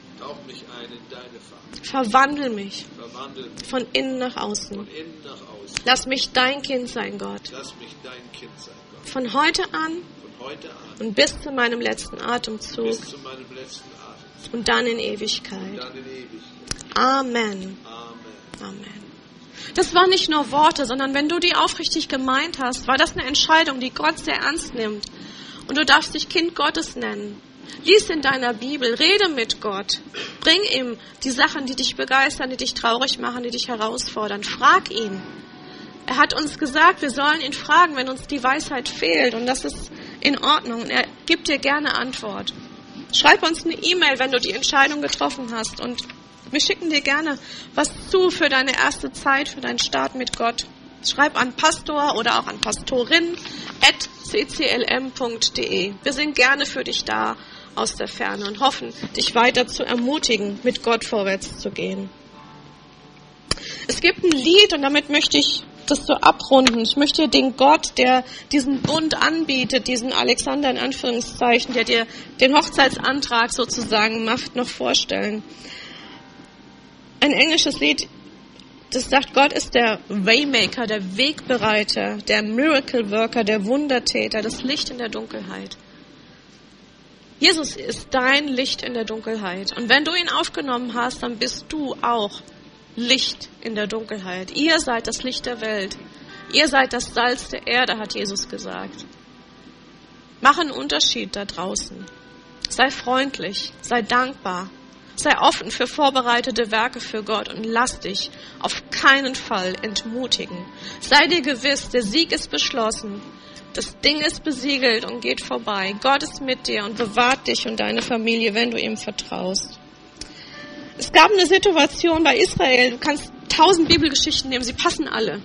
Verwandel mich von innen nach außen. Lass mich dein Kind sein, Gott. Von heute an und bis zu meinem letzten Atemzug und dann in Ewigkeit. Amen. Amen. Das waren nicht nur Worte, sondern wenn du die aufrichtig gemeint hast, war das eine Entscheidung, die Gott sehr ernst nimmt. Und du darfst dich Kind Gottes nennen. Lies in deiner Bibel, rede mit Gott. Bring ihm die Sachen, die dich begeistern, die dich traurig machen, die dich herausfordern. Frag ihn. Er hat uns gesagt, wir sollen ihn fragen, wenn uns die Weisheit fehlt. Und das ist in Ordnung. Und er gibt dir gerne Antwort. Schreib uns eine E-Mail, wenn du die Entscheidung getroffen hast. Und wir schicken dir gerne was zu für deine erste Zeit, für deinen Start mit Gott. Schreib an Pastor oder auch an pastorin@cclm.de. Wir sind gerne für dich da aus der Ferne und hoffen, dich weiter zu ermutigen, mit Gott vorwärts zu gehen. Es gibt ein Lied und damit möchte ich das so abrunden. Ich möchte den Gott, der diesen Bund anbietet, diesen Alexander in Anführungszeichen, der dir den Hochzeitsantrag sozusagen macht, noch vorstellen. Ein englisches Lied, das sagt, Gott ist der Waymaker, der Wegbereiter, der Miracle Worker, der Wundertäter, das Licht in der Dunkelheit. Jesus ist dein Licht in der Dunkelheit. Und wenn du ihn aufgenommen hast, dann bist du auch Licht in der Dunkelheit. Ihr seid das Licht der Welt. Ihr seid das Salz der Erde, hat Jesus gesagt. Mach einen Unterschied da draußen. Sei freundlich, sei dankbar. Sei offen für vorbereitete Werke für Gott und lass dich auf keinen Fall entmutigen. Sei dir gewiss, der Sieg ist beschlossen. Das Ding ist besiegelt und geht vorbei. Gott ist mit dir und bewahrt dich und deine Familie, wenn du ihm vertraust. Es gab eine Situation bei Israel, du kannst 1000 Bibelgeschichten nehmen, sie passen alle.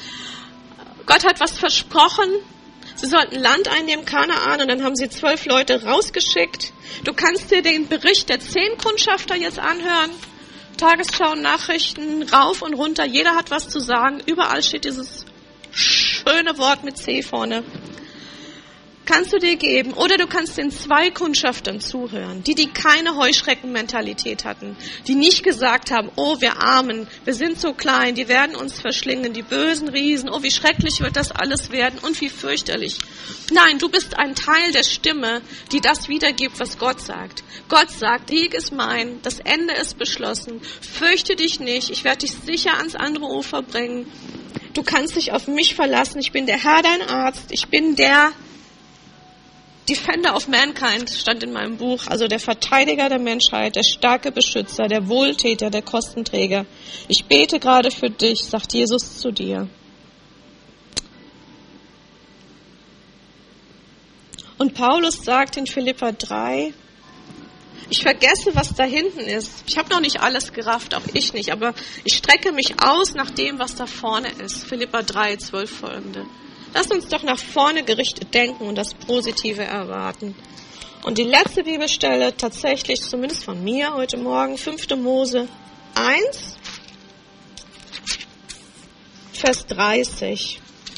Gott hat was versprochen, sie sollten Land einnehmen, Kanaan, und dann haben sie 12 Leute rausgeschickt. Du kannst dir den Bericht der 10 Kundschafter jetzt anhören. Tagesschau, Nachrichten, rauf und runter, jeder hat was zu sagen. Überall steht dieses schöne Wort mit C vorne. Kannst du dir geben. Oder du kannst den 2 Kundschaftern zuhören, die keine Heuschreckenmentalität hatten, die nicht gesagt haben, oh, wir Armen, wir sind so klein, die werden uns verschlingen, die bösen Riesen, oh, wie schrecklich wird das alles werden und wie fürchterlich. Nein, du bist ein Teil der Stimme, die das wiedergibt, was Gott sagt. Gott sagt, Sieg ist mein, das Ende ist beschlossen, fürchte dich nicht, ich werde dich sicher ans andere Ufer bringen. Du kannst dich auf mich verlassen, ich bin der Herr, dein Arzt, ich bin der Defender of Mankind, stand in meinem Buch, also der Verteidiger der Menschheit, der starke Beschützer, der Wohltäter, der Kostenträger. Ich bete gerade für dich, sagt Jesus zu dir. Und Paulus sagt in Philipper 3, ich vergesse, was da hinten ist. Ich habe noch nicht alles gerafft, auch ich nicht, aber ich strecke mich aus nach dem, was da vorne ist. Philipper 3, 12 folgende. Lass uns doch nach vorne gerichtet denken und das Positive erwarten. Und die letzte Bibelstelle, tatsächlich, zumindest von mir heute Morgen, 5. Mose 1, Vers 30.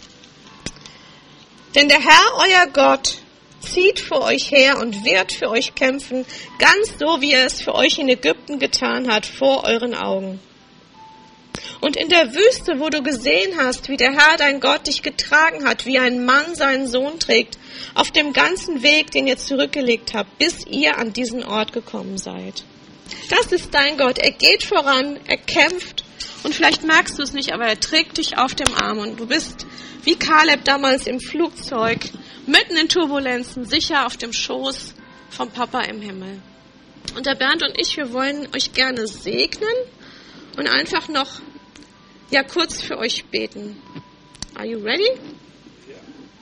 Denn der Herr, euer Gott, zieht vor euch her und wird für euch kämpfen, ganz so, wie er es für euch in Ägypten getan hat, vor euren Augen. Und in der Wüste, wo du gesehen hast, wie der Herr, dein Gott, dich getragen hat, wie ein Mann seinen Sohn trägt, auf dem ganzen Weg, den ihr zurückgelegt habt, bis ihr an diesen Ort gekommen seid. Das ist dein Gott. Er geht voran, er kämpft und vielleicht merkst du es nicht, aber er trägt dich auf dem Arm und du bist wie Kaleb damals im Flugzeug, mitten in Turbulenzen, sicher auf dem Schoß vom Papa im Himmel. Und der Bernd und ich, wir wollen euch gerne segnen und einfach noch kurz für euch beten. Are you ready? Ja.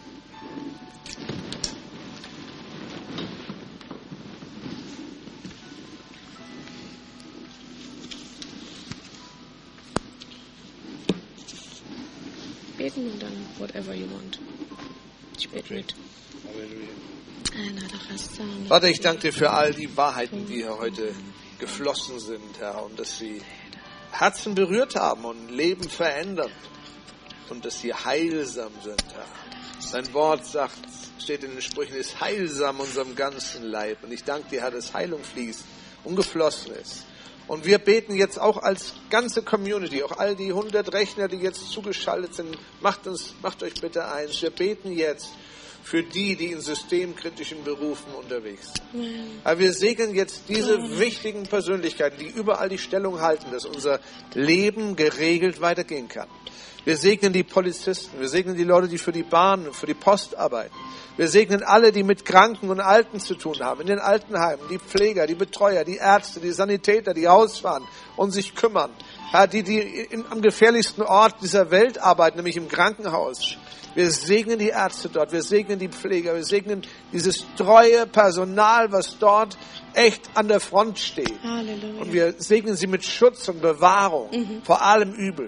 Beten und dann whatever you want. Ich bete mit. Vater, ich danke dir für all die Wahrheiten, die hier heute geflossen sind, Herr, und dass sie Herzen berührt haben und Leben verändern und dass sie heilsam sind, Herr. Dein Wort sagt, steht in den Sprüchen, ist heilsam unserem ganzen Leib. Und ich danke dir, Herr, dass Heilung fließt und geflossen ist. Und wir beten jetzt auch als ganze Community, auch all die 100 Rechner, die jetzt zugeschaltet sind, macht euch bitte eins. Wir beten jetzt für die in systemkritischen Berufen unterwegs sind. Aber wir segnen jetzt diese wichtigen Persönlichkeiten, die überall die Stellung halten, dass unser Leben geregelt weitergehen kann. Wir segnen die Polizisten, wir segnen die Leute, die für die Bahn, für die Post arbeiten. Wir segnen alle, die mit Kranken und Alten zu tun haben, in den Altenheimen, die Pfleger, die Betreuer, die Ärzte, die Sanitäter, die Hausfahren und sich kümmern. Ja, die am gefährlichsten Ort dieser Welt arbeiten, nämlich im Krankenhaus. Wir segnen die Ärzte dort, wir segnen die Pfleger, wir segnen dieses treue Personal, was dort echt an der Front steht. Halleluja. Und wir segnen sie mit Schutz und Bewahrung vor allem Übel.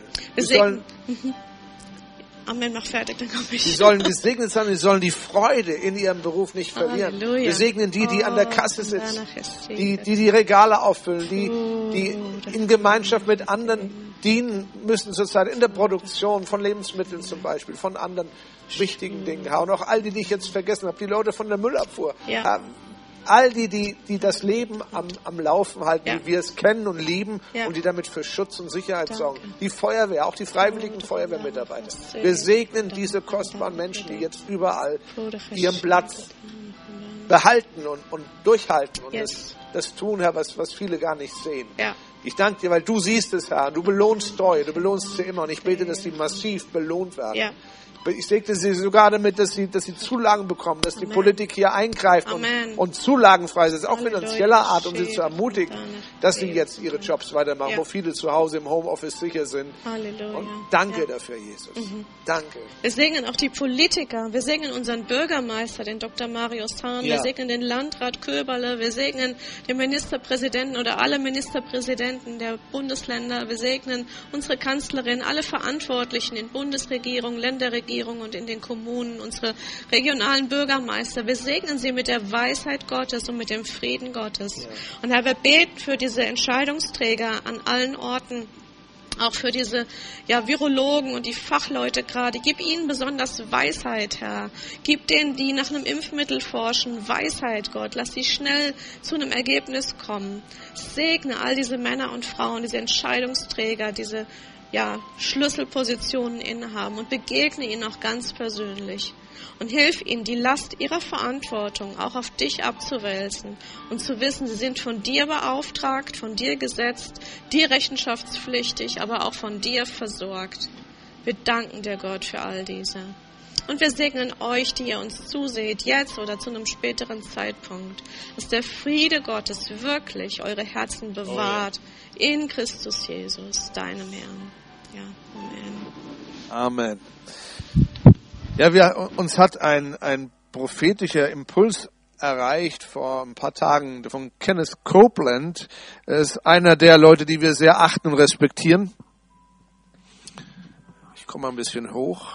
Amen, mach fertig, dann komme ich. Sie sollen gesegnet sein, sie sollen die Freude in ihrem Beruf nicht verlieren. Halleluja. Wir segnen die an der Kasse sitzen, die Regale auffüllen, die in Gemeinschaft mit anderen dienen müssen zurzeit, in der Produktion von Lebensmitteln zum Beispiel, von anderen wichtigen Dingen. Und auch all die ich jetzt vergessen habe, die Leute von der Müllabfuhr. Ja. All die das Leben am Laufen halten, wie wir es kennen und lieben und die damit für Schutz und Sicherheit sorgen. Die Feuerwehr, auch die freiwilligen Feuerwehrmitarbeiter. Wir segnen diese kostbaren Menschen, die jetzt überall ihren Platz behalten und durchhalten und das tun, Herr, was viele gar nicht sehen. Ja. Ich danke dir, weil du siehst es, Herr. Du belohnst treu, du belohnst sie immer und ich bete, dass sie massiv belohnt werden. Ja. Ich segne sie sogar damit, dass sie Zulagen bekommen, dass die Politik hier eingreift und Zulagen freisetzt, auch finanzieller Art, um sie zu ermutigen, dass sie jetzt ihre Jobs weitermachen, wo viele zu Hause im Homeoffice sicher sind. Halleluja. Und danke dafür, Jesus. Danke. Wir segnen auch die Politiker. Wir segnen unseren Bürgermeister, den Dr. Marius Hahn. Wir segnen den Landrat Köberle. Wir segnen den Ministerpräsidenten oder alle Ministerpräsidenten der Bundesländer. Wir segnen unsere Kanzlerin, alle Verantwortlichen in Bundesregierung, Länderregierung und in den Kommunen, unsere regionalen Bürgermeister. Wir segnen sie mit der Weisheit Gottes und mit dem Frieden Gottes. Ja. Und Herr, wir beten für diese Entscheidungsträger an allen Orten, auch für diese Virologen und die Fachleute gerade. Gib ihnen besonders Weisheit, Herr. Gib denen, die nach einem Impfmittel forschen, Weisheit, Gott. Lass sie schnell zu einem Ergebnis kommen. Segne all diese Männer und Frauen, diese Entscheidungsträger, diese Schlüsselpositionen innehaben und begegne ihnen auch ganz persönlich. Und hilf ihnen, die Last ihrer Verantwortung auch auf dich abzuwälzen und zu wissen, sie sind von dir beauftragt, von dir gesetzt, dir rechenschaftspflichtig, aber auch von dir versorgt. Wir danken dir, Gott, für all diese. Und wir segnen euch, die ihr uns zuseht, jetzt oder zu einem späteren Zeitpunkt, dass der Friede Gottes wirklich eure Herzen bewahrt in Christus Jesus, deinem Herrn. Ja, Amen. Amen. Ja, uns hat ein prophetischer Impuls erreicht vor ein paar Tagen von Kenneth Copeland. Er ist einer der Leute, die wir sehr achten und respektieren. Ich komme mal ein bisschen hoch.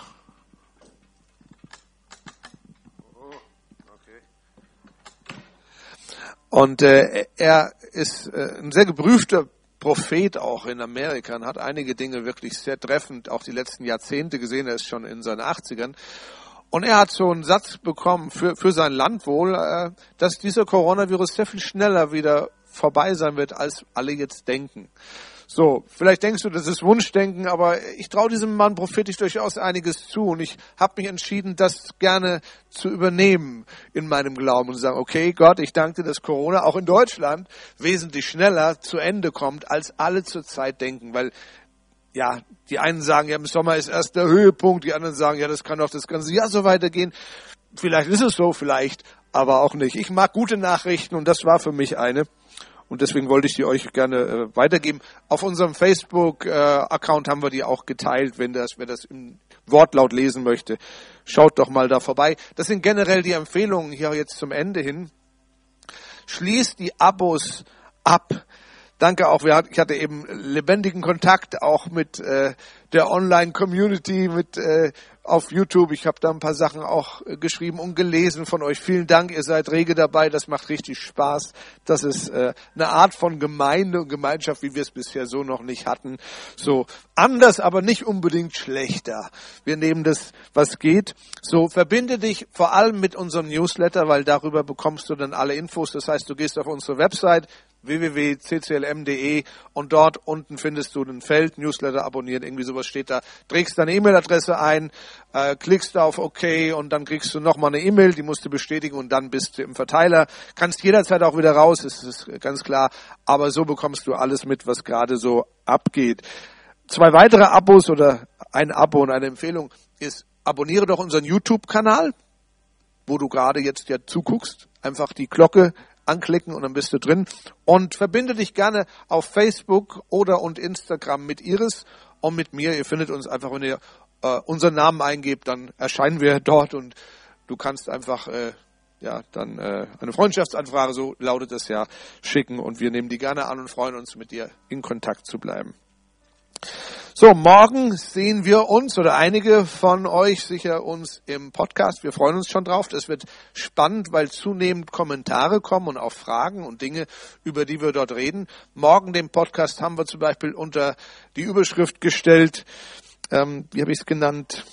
Und er ist ein sehr geprüfter Prophet auch in Amerika und hat einige Dinge wirklich sehr treffend, auch die letzten Jahrzehnte gesehen. Er ist schon in seinen 80ern. Und er hat so einen Satz bekommen für sein Land wohl, dass dieser Coronavirus sehr viel schneller wieder vorbei sein wird, als alle jetzt denken. So, vielleicht denkst du, das ist Wunschdenken, aber ich traue diesem Mann prophetisch durchaus einiges zu und ich habe mich entschieden, das gerne zu übernehmen in meinem Glauben und zu sagen, okay, Gott, ich danke dir, dass Corona auch in Deutschland wesentlich schneller zu Ende kommt, als alle zurzeit denken, weil die einen sagen, im Sommer ist erst der Höhepunkt, die anderen sagen, das kann doch das ganze Jahr so weitergehen. Vielleicht ist es so, vielleicht, aber auch nicht. Ich mag gute Nachrichten und das war für mich eine. Und deswegen wollte ich die euch gerne weitergeben. Auf unserem Facebook-Account haben wir die auch geteilt, wer das im Wortlaut lesen möchte. Schaut doch mal da vorbei. Das sind generell die Empfehlungen hier jetzt zum Ende hin. Schließt die Abos ab. Danke auch, ich hatte eben lebendigen Kontakt auch mit der Online-Community, mit auf YouTube. Ich habe da ein paar Sachen auch geschrieben und gelesen von euch. Vielen Dank, ihr seid rege dabei. Das macht richtig Spaß. Das ist eine Art von Gemeinde und Gemeinschaft, wie wir es bisher so noch nicht hatten. So anders, aber nicht unbedingt schlechter. Wir nehmen das, was geht. So, verbinde dich vor allem mit unserem Newsletter, weil darüber bekommst du dann alle Infos. Das heißt, du gehst auf unsere Website www.cclm.de und dort unten findest du ein Feld, Newsletter abonnieren, irgendwie sowas steht da. Trägst deine E-Mail-Adresse ein, klickst auf OK und dann kriegst du nochmal eine E-Mail, die musst du bestätigen und dann bist du im Verteiler. Kannst jederzeit auch wieder raus, das ist ganz klar, aber so bekommst du alles mit, was gerade so abgeht. 2 weitere Abos oder ein Abo und eine Empfehlung ist, abonniere doch unseren YouTube-Kanal, wo du gerade jetzt ja zuguckst. Einfach die Glocke anklicken und dann bist du drin. Und verbinde dich gerne auf Facebook oder und Instagram mit Iris und mit mir. Ihr findet uns einfach, wenn ihr unseren Namen eingebt, dann erscheinen wir dort und du kannst einfach dann eine Freundschaftsanfrage, so lautet es ja, schicken und wir nehmen die gerne an und freuen uns, mit dir in Kontakt zu bleiben. So, morgen sehen wir uns oder einige von euch sicher uns im Podcast. Wir freuen uns schon drauf. Das wird spannend, weil zunehmend Kommentare kommen und auch Fragen und Dinge, über die wir dort reden. Morgen den Podcast haben wir zum Beispiel unter die Überschrift gestellt, wie habe ich es genannt?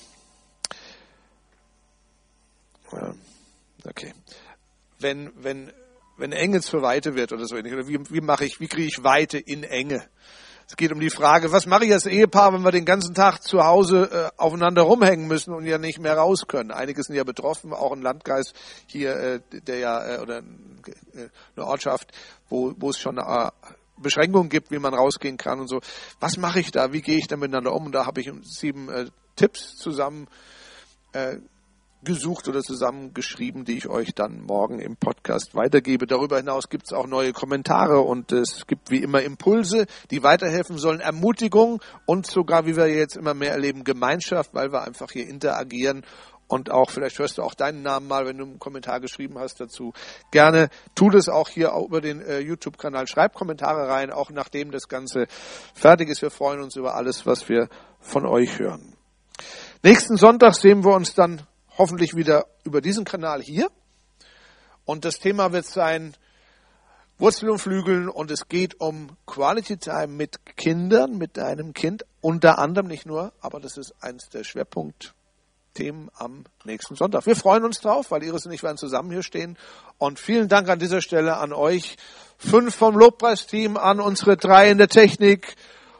Okay. Wenn Enge zur Weite wird oder so ähnlich. Oder wie kriege ich Weite in Enge? Es geht um die Frage, was mache ich als Ehepaar, wenn wir den ganzen Tag zu Hause aufeinander rumhängen müssen und ja nicht mehr raus können. Einige sind ja betroffen, auch ein Landkreis hier, der ja oder eine Ortschaft, wo es schon Beschränkungen gibt, wie man rausgehen kann und so. Was mache ich da? Wie gehe ich da miteinander um? Und da habe ich 7 Tipps zusammen gesucht oder zusammengeschrieben, die ich euch dann morgen im Podcast weitergebe. Darüber hinaus gibt es auch neue Kommentare und es gibt wie immer Impulse, die weiterhelfen sollen, Ermutigung und sogar, wie wir jetzt immer mehr erleben, Gemeinschaft, weil wir einfach hier interagieren und auch, vielleicht hörst du auch deinen Namen mal, wenn du einen Kommentar geschrieben hast dazu. Gerne tu das auch hier über den YouTube-Kanal. Schreib Kommentare rein, auch nachdem das Ganze fertig ist. Wir freuen uns über alles, was wir von euch hören. Nächsten Sonntag sehen wir uns dann hoffentlich wieder über diesen Kanal hier. Und das Thema wird sein Wurzeln und Flügeln und es geht um Quality Time mit Kindern, mit deinem Kind. Unter anderem, nicht nur, aber das ist eins der Schwerpunktthemen am nächsten Sonntag. Wir freuen uns drauf, weil Iris und ich werden zusammen hier stehen. Und vielen Dank an dieser Stelle an euch. 5 vom Lobpreisteam, an unsere 3 in der Technik.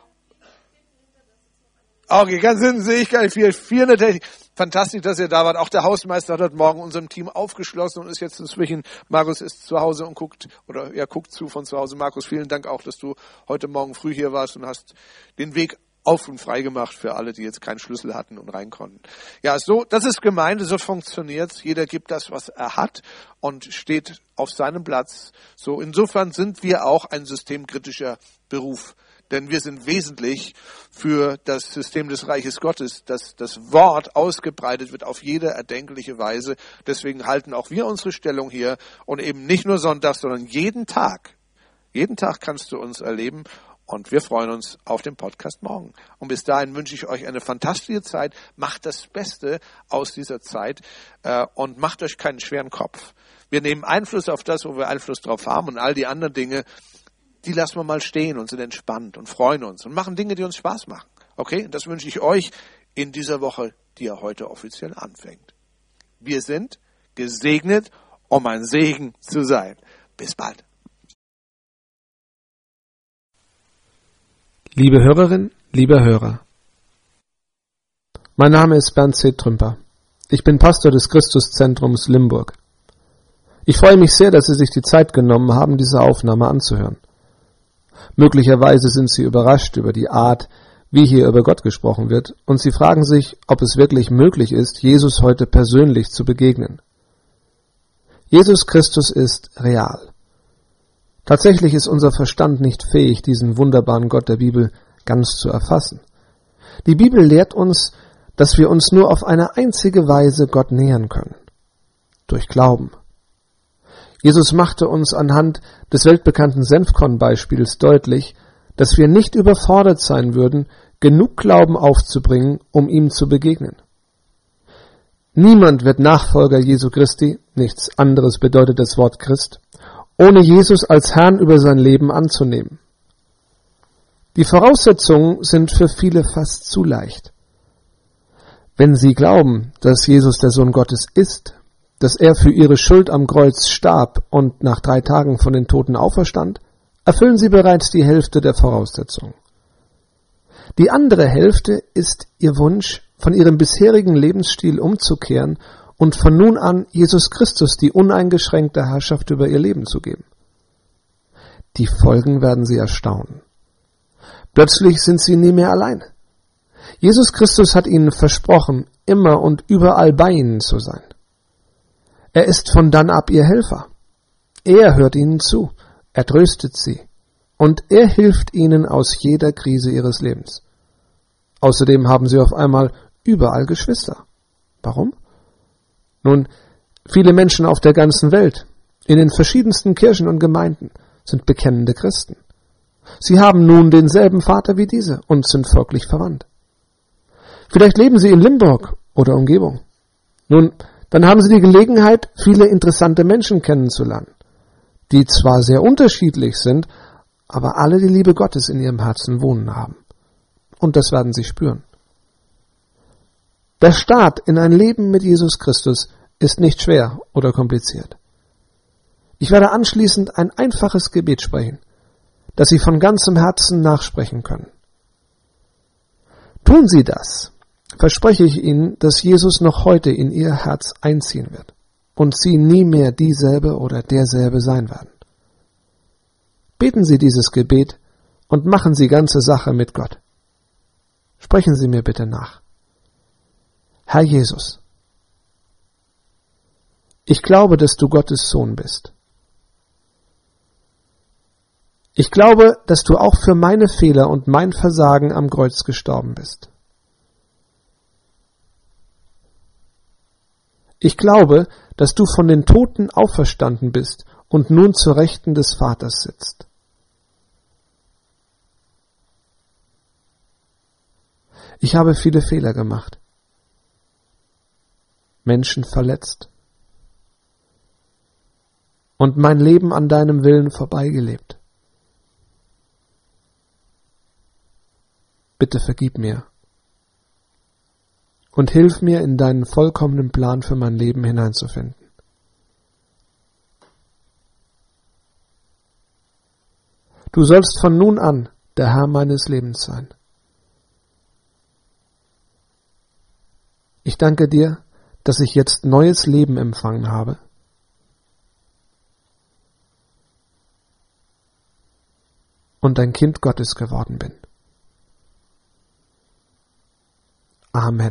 Okay, ganz hinten sehe ich gar nicht 4 in der Technik. Fantastisch, dass ihr da wart. Auch der Hausmeister hat heute Morgen unserem Team aufgeschlossen und ist jetzt inzwischen, Markus ist zu Hause und guckt zu von zu Hause. Markus, vielen Dank auch, dass du heute Morgen früh hier warst und hast den Weg auf und frei gemacht für alle, die jetzt keinen Schlüssel hatten und rein konnten. Ja, so, das ist Gemeinde, so funktioniert's. Jeder gibt das, was er hat und steht auf seinem Platz. So, insofern sind wir auch ein systemkritischer Beruf. Denn wir sind wesentlich für das System des Reiches Gottes, dass das Wort ausgebreitet wird auf jede erdenkliche Weise. Deswegen halten auch wir unsere Stellung hier und eben nicht nur sonntags, sondern jeden Tag. Jeden Tag kannst du uns erleben und wir freuen uns auf den Podcast morgen. Und bis dahin wünsche ich euch eine fantastische Zeit. Macht das Beste aus dieser Zeit und macht euch keinen schweren Kopf. Wir nehmen Einfluss auf das, wo wir Einfluss drauf haben und all die anderen Dinge, die lassen wir mal stehen und sind entspannt und freuen uns und machen Dinge, die uns Spaß machen. Okay? Und das wünsche ich euch in dieser Woche, die ja heute offiziell anfängt. Wir sind gesegnet, um ein Segen zu sein. Bis bald. Liebe Hörerin, lieber Hörer. Mein Name ist Bernd C. Trümper. Ich bin Pastor des Christuszentrums Limburg. Ich freue mich sehr, dass Sie sich die Zeit genommen haben, diese Aufnahme anzuhören. Möglicherweise sind Sie überrascht über die Art, wie hier über Gott gesprochen wird, und Sie fragen sich, ob es wirklich möglich ist, Jesus heute persönlich zu begegnen. Jesus Christus ist real. Tatsächlich ist unser Verstand nicht fähig, diesen wunderbaren Gott der Bibel ganz zu erfassen. Die Bibel lehrt uns, dass wir uns nur auf eine einzige Weise Gott nähern können: durch Glauben. Jesus machte uns anhand des weltbekannten Senfkorn-Beispiels deutlich, dass wir nicht überfordert sein würden, genug Glauben aufzubringen, um ihm zu begegnen. Niemand wird Nachfolger Jesu Christi, nichts anderes bedeutet das Wort Christ, ohne Jesus als Herrn über sein Leben anzunehmen. Die Voraussetzungen sind für viele fast zu leicht. Wenn sie glauben, dass Jesus der Sohn Gottes ist, dass er für ihre Schuld am Kreuz starb und nach 3 Tagen von den Toten auferstand, erfüllen sie bereits die Hälfte der Voraussetzungen. Die andere Hälfte ist ihr Wunsch, von ihrem bisherigen Lebensstil umzukehren und von nun an Jesus Christus die uneingeschränkte Herrschaft über ihr Leben zu geben. Die Folgen werden sie erstaunen. Plötzlich sind sie nie mehr allein. Jesus Christus hat ihnen versprochen, immer und überall bei ihnen zu sein. Er ist von dann ab ihr Helfer. Er hört ihnen zu, er tröstet sie und er hilft ihnen aus jeder Krise ihres Lebens. Außerdem haben sie auf einmal überall Geschwister. Warum? Nun, viele Menschen auf der ganzen Welt, in den verschiedensten Kirchen und Gemeinden, sind bekennende Christen. Sie haben nun denselben Vater wie diese und sind folglich verwandt. Vielleicht leben sie in Limburg oder Umgebung. Nun, dann haben sie die Gelegenheit, viele interessante Menschen kennenzulernen, die zwar sehr unterschiedlich sind, aber alle die Liebe Gottes in ihrem Herzen wohnen haben. Und das werden sie spüren. Der Start in ein Leben mit Jesus Christus ist nicht schwer oder kompliziert. Ich werde anschließend ein einfaches Gebet sprechen, das Sie von ganzem Herzen nachsprechen können. Tun Sie das, verspreche ich Ihnen, dass Jesus noch heute in Ihr Herz einziehen wird und Sie nie mehr dieselbe oder derselbe sein werden. Beten Sie dieses Gebet und machen Sie ganze Sache mit Gott. Sprechen Sie mir bitte nach. Herr Jesus, ich glaube, dass du Gottes Sohn bist. Ich glaube, dass du auch für meine Fehler und mein Versagen am Kreuz gestorben bist. Ich glaube, dass du von den Toten auferstanden bist und nun zur Rechten des Vaters sitzt. Ich habe viele Fehler gemacht, Menschen verletzt und mein Leben an deinem Willen vorbeigelebt. Bitte vergib mir und hilf mir, in deinen vollkommenen Plan für mein Leben hineinzufinden. Du sollst von nun an der Herr meines Lebens sein. Ich danke dir, dass ich jetzt neues Leben empfangen habe. Und ein Kind Gottes geworden bin. Amen.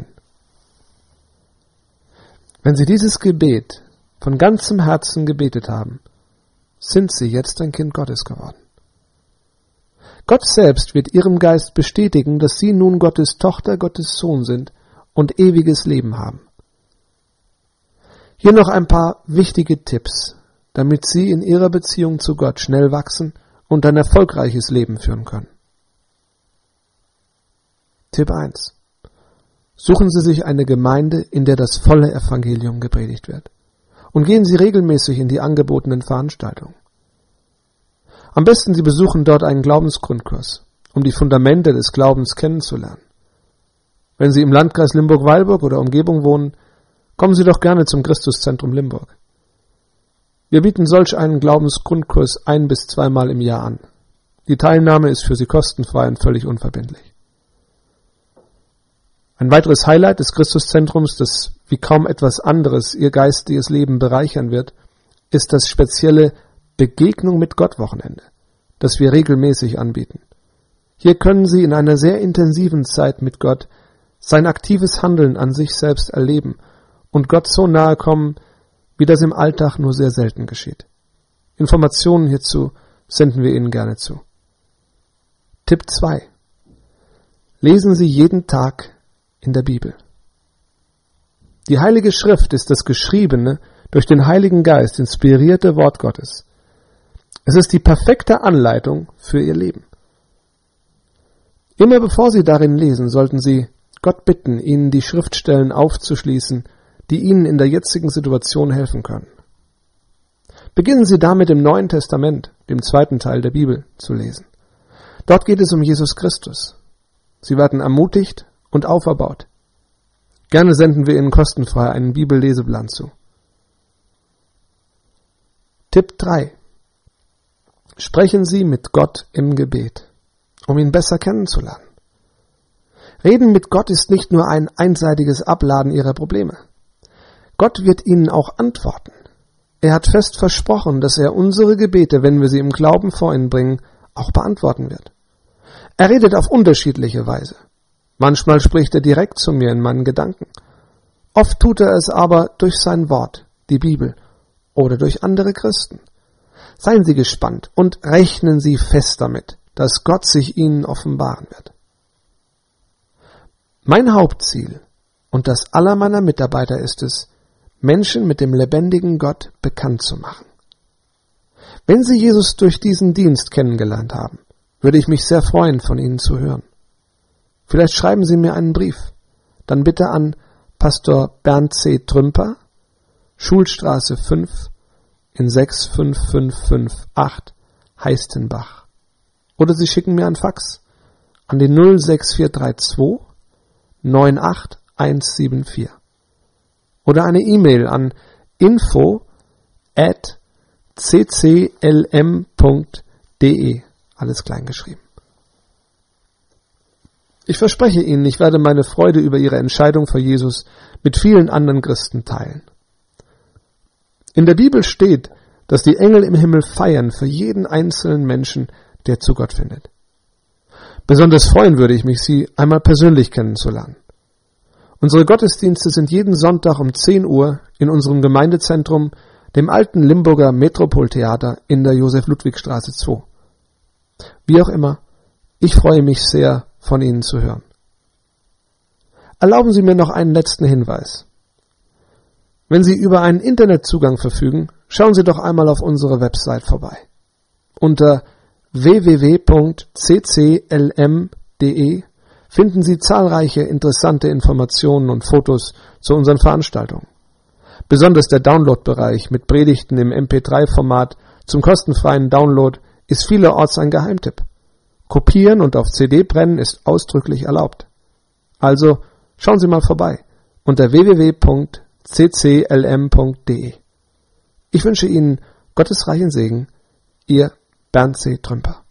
Wenn Sie dieses Gebet von ganzem Herzen gebetet haben, sind Sie jetzt ein Kind Gottes geworden. Gott selbst wird Ihrem Geist bestätigen, dass Sie nun Gottes Tochter, Gottes Sohn sind und ewiges Leben haben. Hier noch ein paar wichtige Tipps, damit Sie in Ihrer Beziehung zu Gott schnell wachsen und ein erfolgreiches Leben führen können. Tipp 1. Suchen Sie sich eine Gemeinde, in der das volle Evangelium gepredigt wird. Und gehen Sie regelmäßig in die angebotenen Veranstaltungen. Am besten Sie besuchen dort einen Glaubensgrundkurs, um die Fundamente des Glaubens kennenzulernen. Wenn Sie im Landkreis Limburg-Weilburg oder Umgebung wohnen, kommen Sie doch gerne zum Christuszentrum Limburg. Wir bieten solch einen Glaubensgrundkurs 1- bis 2-mal im Jahr an. Die Teilnahme ist für Sie kostenfrei und völlig unverbindlich. Ein weiteres Highlight des Christuszentrums, das wie kaum etwas anderes Ihr geistiges Leben bereichern wird, ist das spezielle Begegnung mit Gott Wochenende, das wir regelmäßig anbieten. Hier können Sie in einer sehr intensiven Zeit mit Gott sein aktives Handeln an sich selbst erleben und Gott so nahe kommen, wie das im Alltag nur sehr selten geschieht. Informationen hierzu senden wir Ihnen gerne zu. Tipp 2. Lesen Sie jeden Tag in der Bibel. Die Heilige Schrift ist das Geschriebene, durch den Heiligen Geist inspirierte Wort Gottes. Es ist die perfekte Anleitung für Ihr Leben. Immer bevor Sie darin lesen, sollten Sie Gott bitten, Ihnen die Schriftstellen aufzuschließen, die Ihnen in der jetzigen Situation helfen können. Beginnen Sie damit im Neuen Testament, dem zweiten Teil der Bibel, zu lesen. Dort geht es um Jesus Christus. Sie werden ermutigt und auferbaut. Gerne senden wir Ihnen kostenfrei einen Bibelleseplan zu. Tipp 3. Sprechen Sie mit Gott im Gebet, um ihn besser kennenzulernen. Reden mit Gott ist nicht nur ein einseitiges Abladen Ihrer Probleme. Gott wird Ihnen auch antworten. Er hat fest versprochen, dass er unsere Gebete, wenn wir sie im Glauben vor ihn bringen, auch beantworten wird. Er redet auf unterschiedliche Weise. Manchmal spricht er direkt zu mir in meinen Gedanken. Oft tut er es aber durch sein Wort, die Bibel, oder durch andere Christen. Seien Sie gespannt und rechnen Sie fest damit, dass Gott sich Ihnen offenbaren wird. Mein Hauptziel und das aller meiner Mitarbeiter ist es, Menschen mit dem lebendigen Gott bekannt zu machen. Wenn Sie Jesus durch diesen Dienst kennengelernt haben, würde ich mich sehr freuen, von Ihnen zu hören. Vielleicht schreiben Sie mir einen Brief, dann bitte an Pastor Bernd C. Trümper, Schulstraße 5 in 65558 Heistenbach. Oder Sie schicken mir einen Fax an die 06432 98174. Oder eine E-Mail an info@cclm.de, alles klein geschrieben. Ich verspreche Ihnen, ich werde meine Freude über Ihre Entscheidung für Jesus mit vielen anderen Christen teilen. In der Bibel steht, dass die Engel im Himmel feiern für jeden einzelnen Menschen, der zu Gott findet. Besonders freuen würde ich mich, Sie einmal persönlich kennenzulernen. Unsere Gottesdienste sind jeden Sonntag um 10 Uhr in unserem Gemeindezentrum, dem alten Limburger Metropoltheater in der Josef-Ludwig-Straße 2. Wie auch immer, ich freue mich sehr, von Ihnen zu hören. Erlauben Sie mir noch einen letzten Hinweis. Wenn Sie über einen Internetzugang verfügen, schauen Sie doch einmal auf unsere Website vorbei. Unter www.cclm.de finden Sie zahlreiche interessante Informationen und Fotos zu unseren Veranstaltungen. Besonders der Download-Bereich mit Predigten im MP3-Format zum kostenfreien Download ist vielerorts ein Geheimtipp. Kopieren und auf CD brennen ist ausdrücklich erlaubt. Also schauen Sie mal vorbei unter www.cclm.de. Ich wünsche Ihnen Gottes reichen Segen, Ihr Bernd C. Trümper.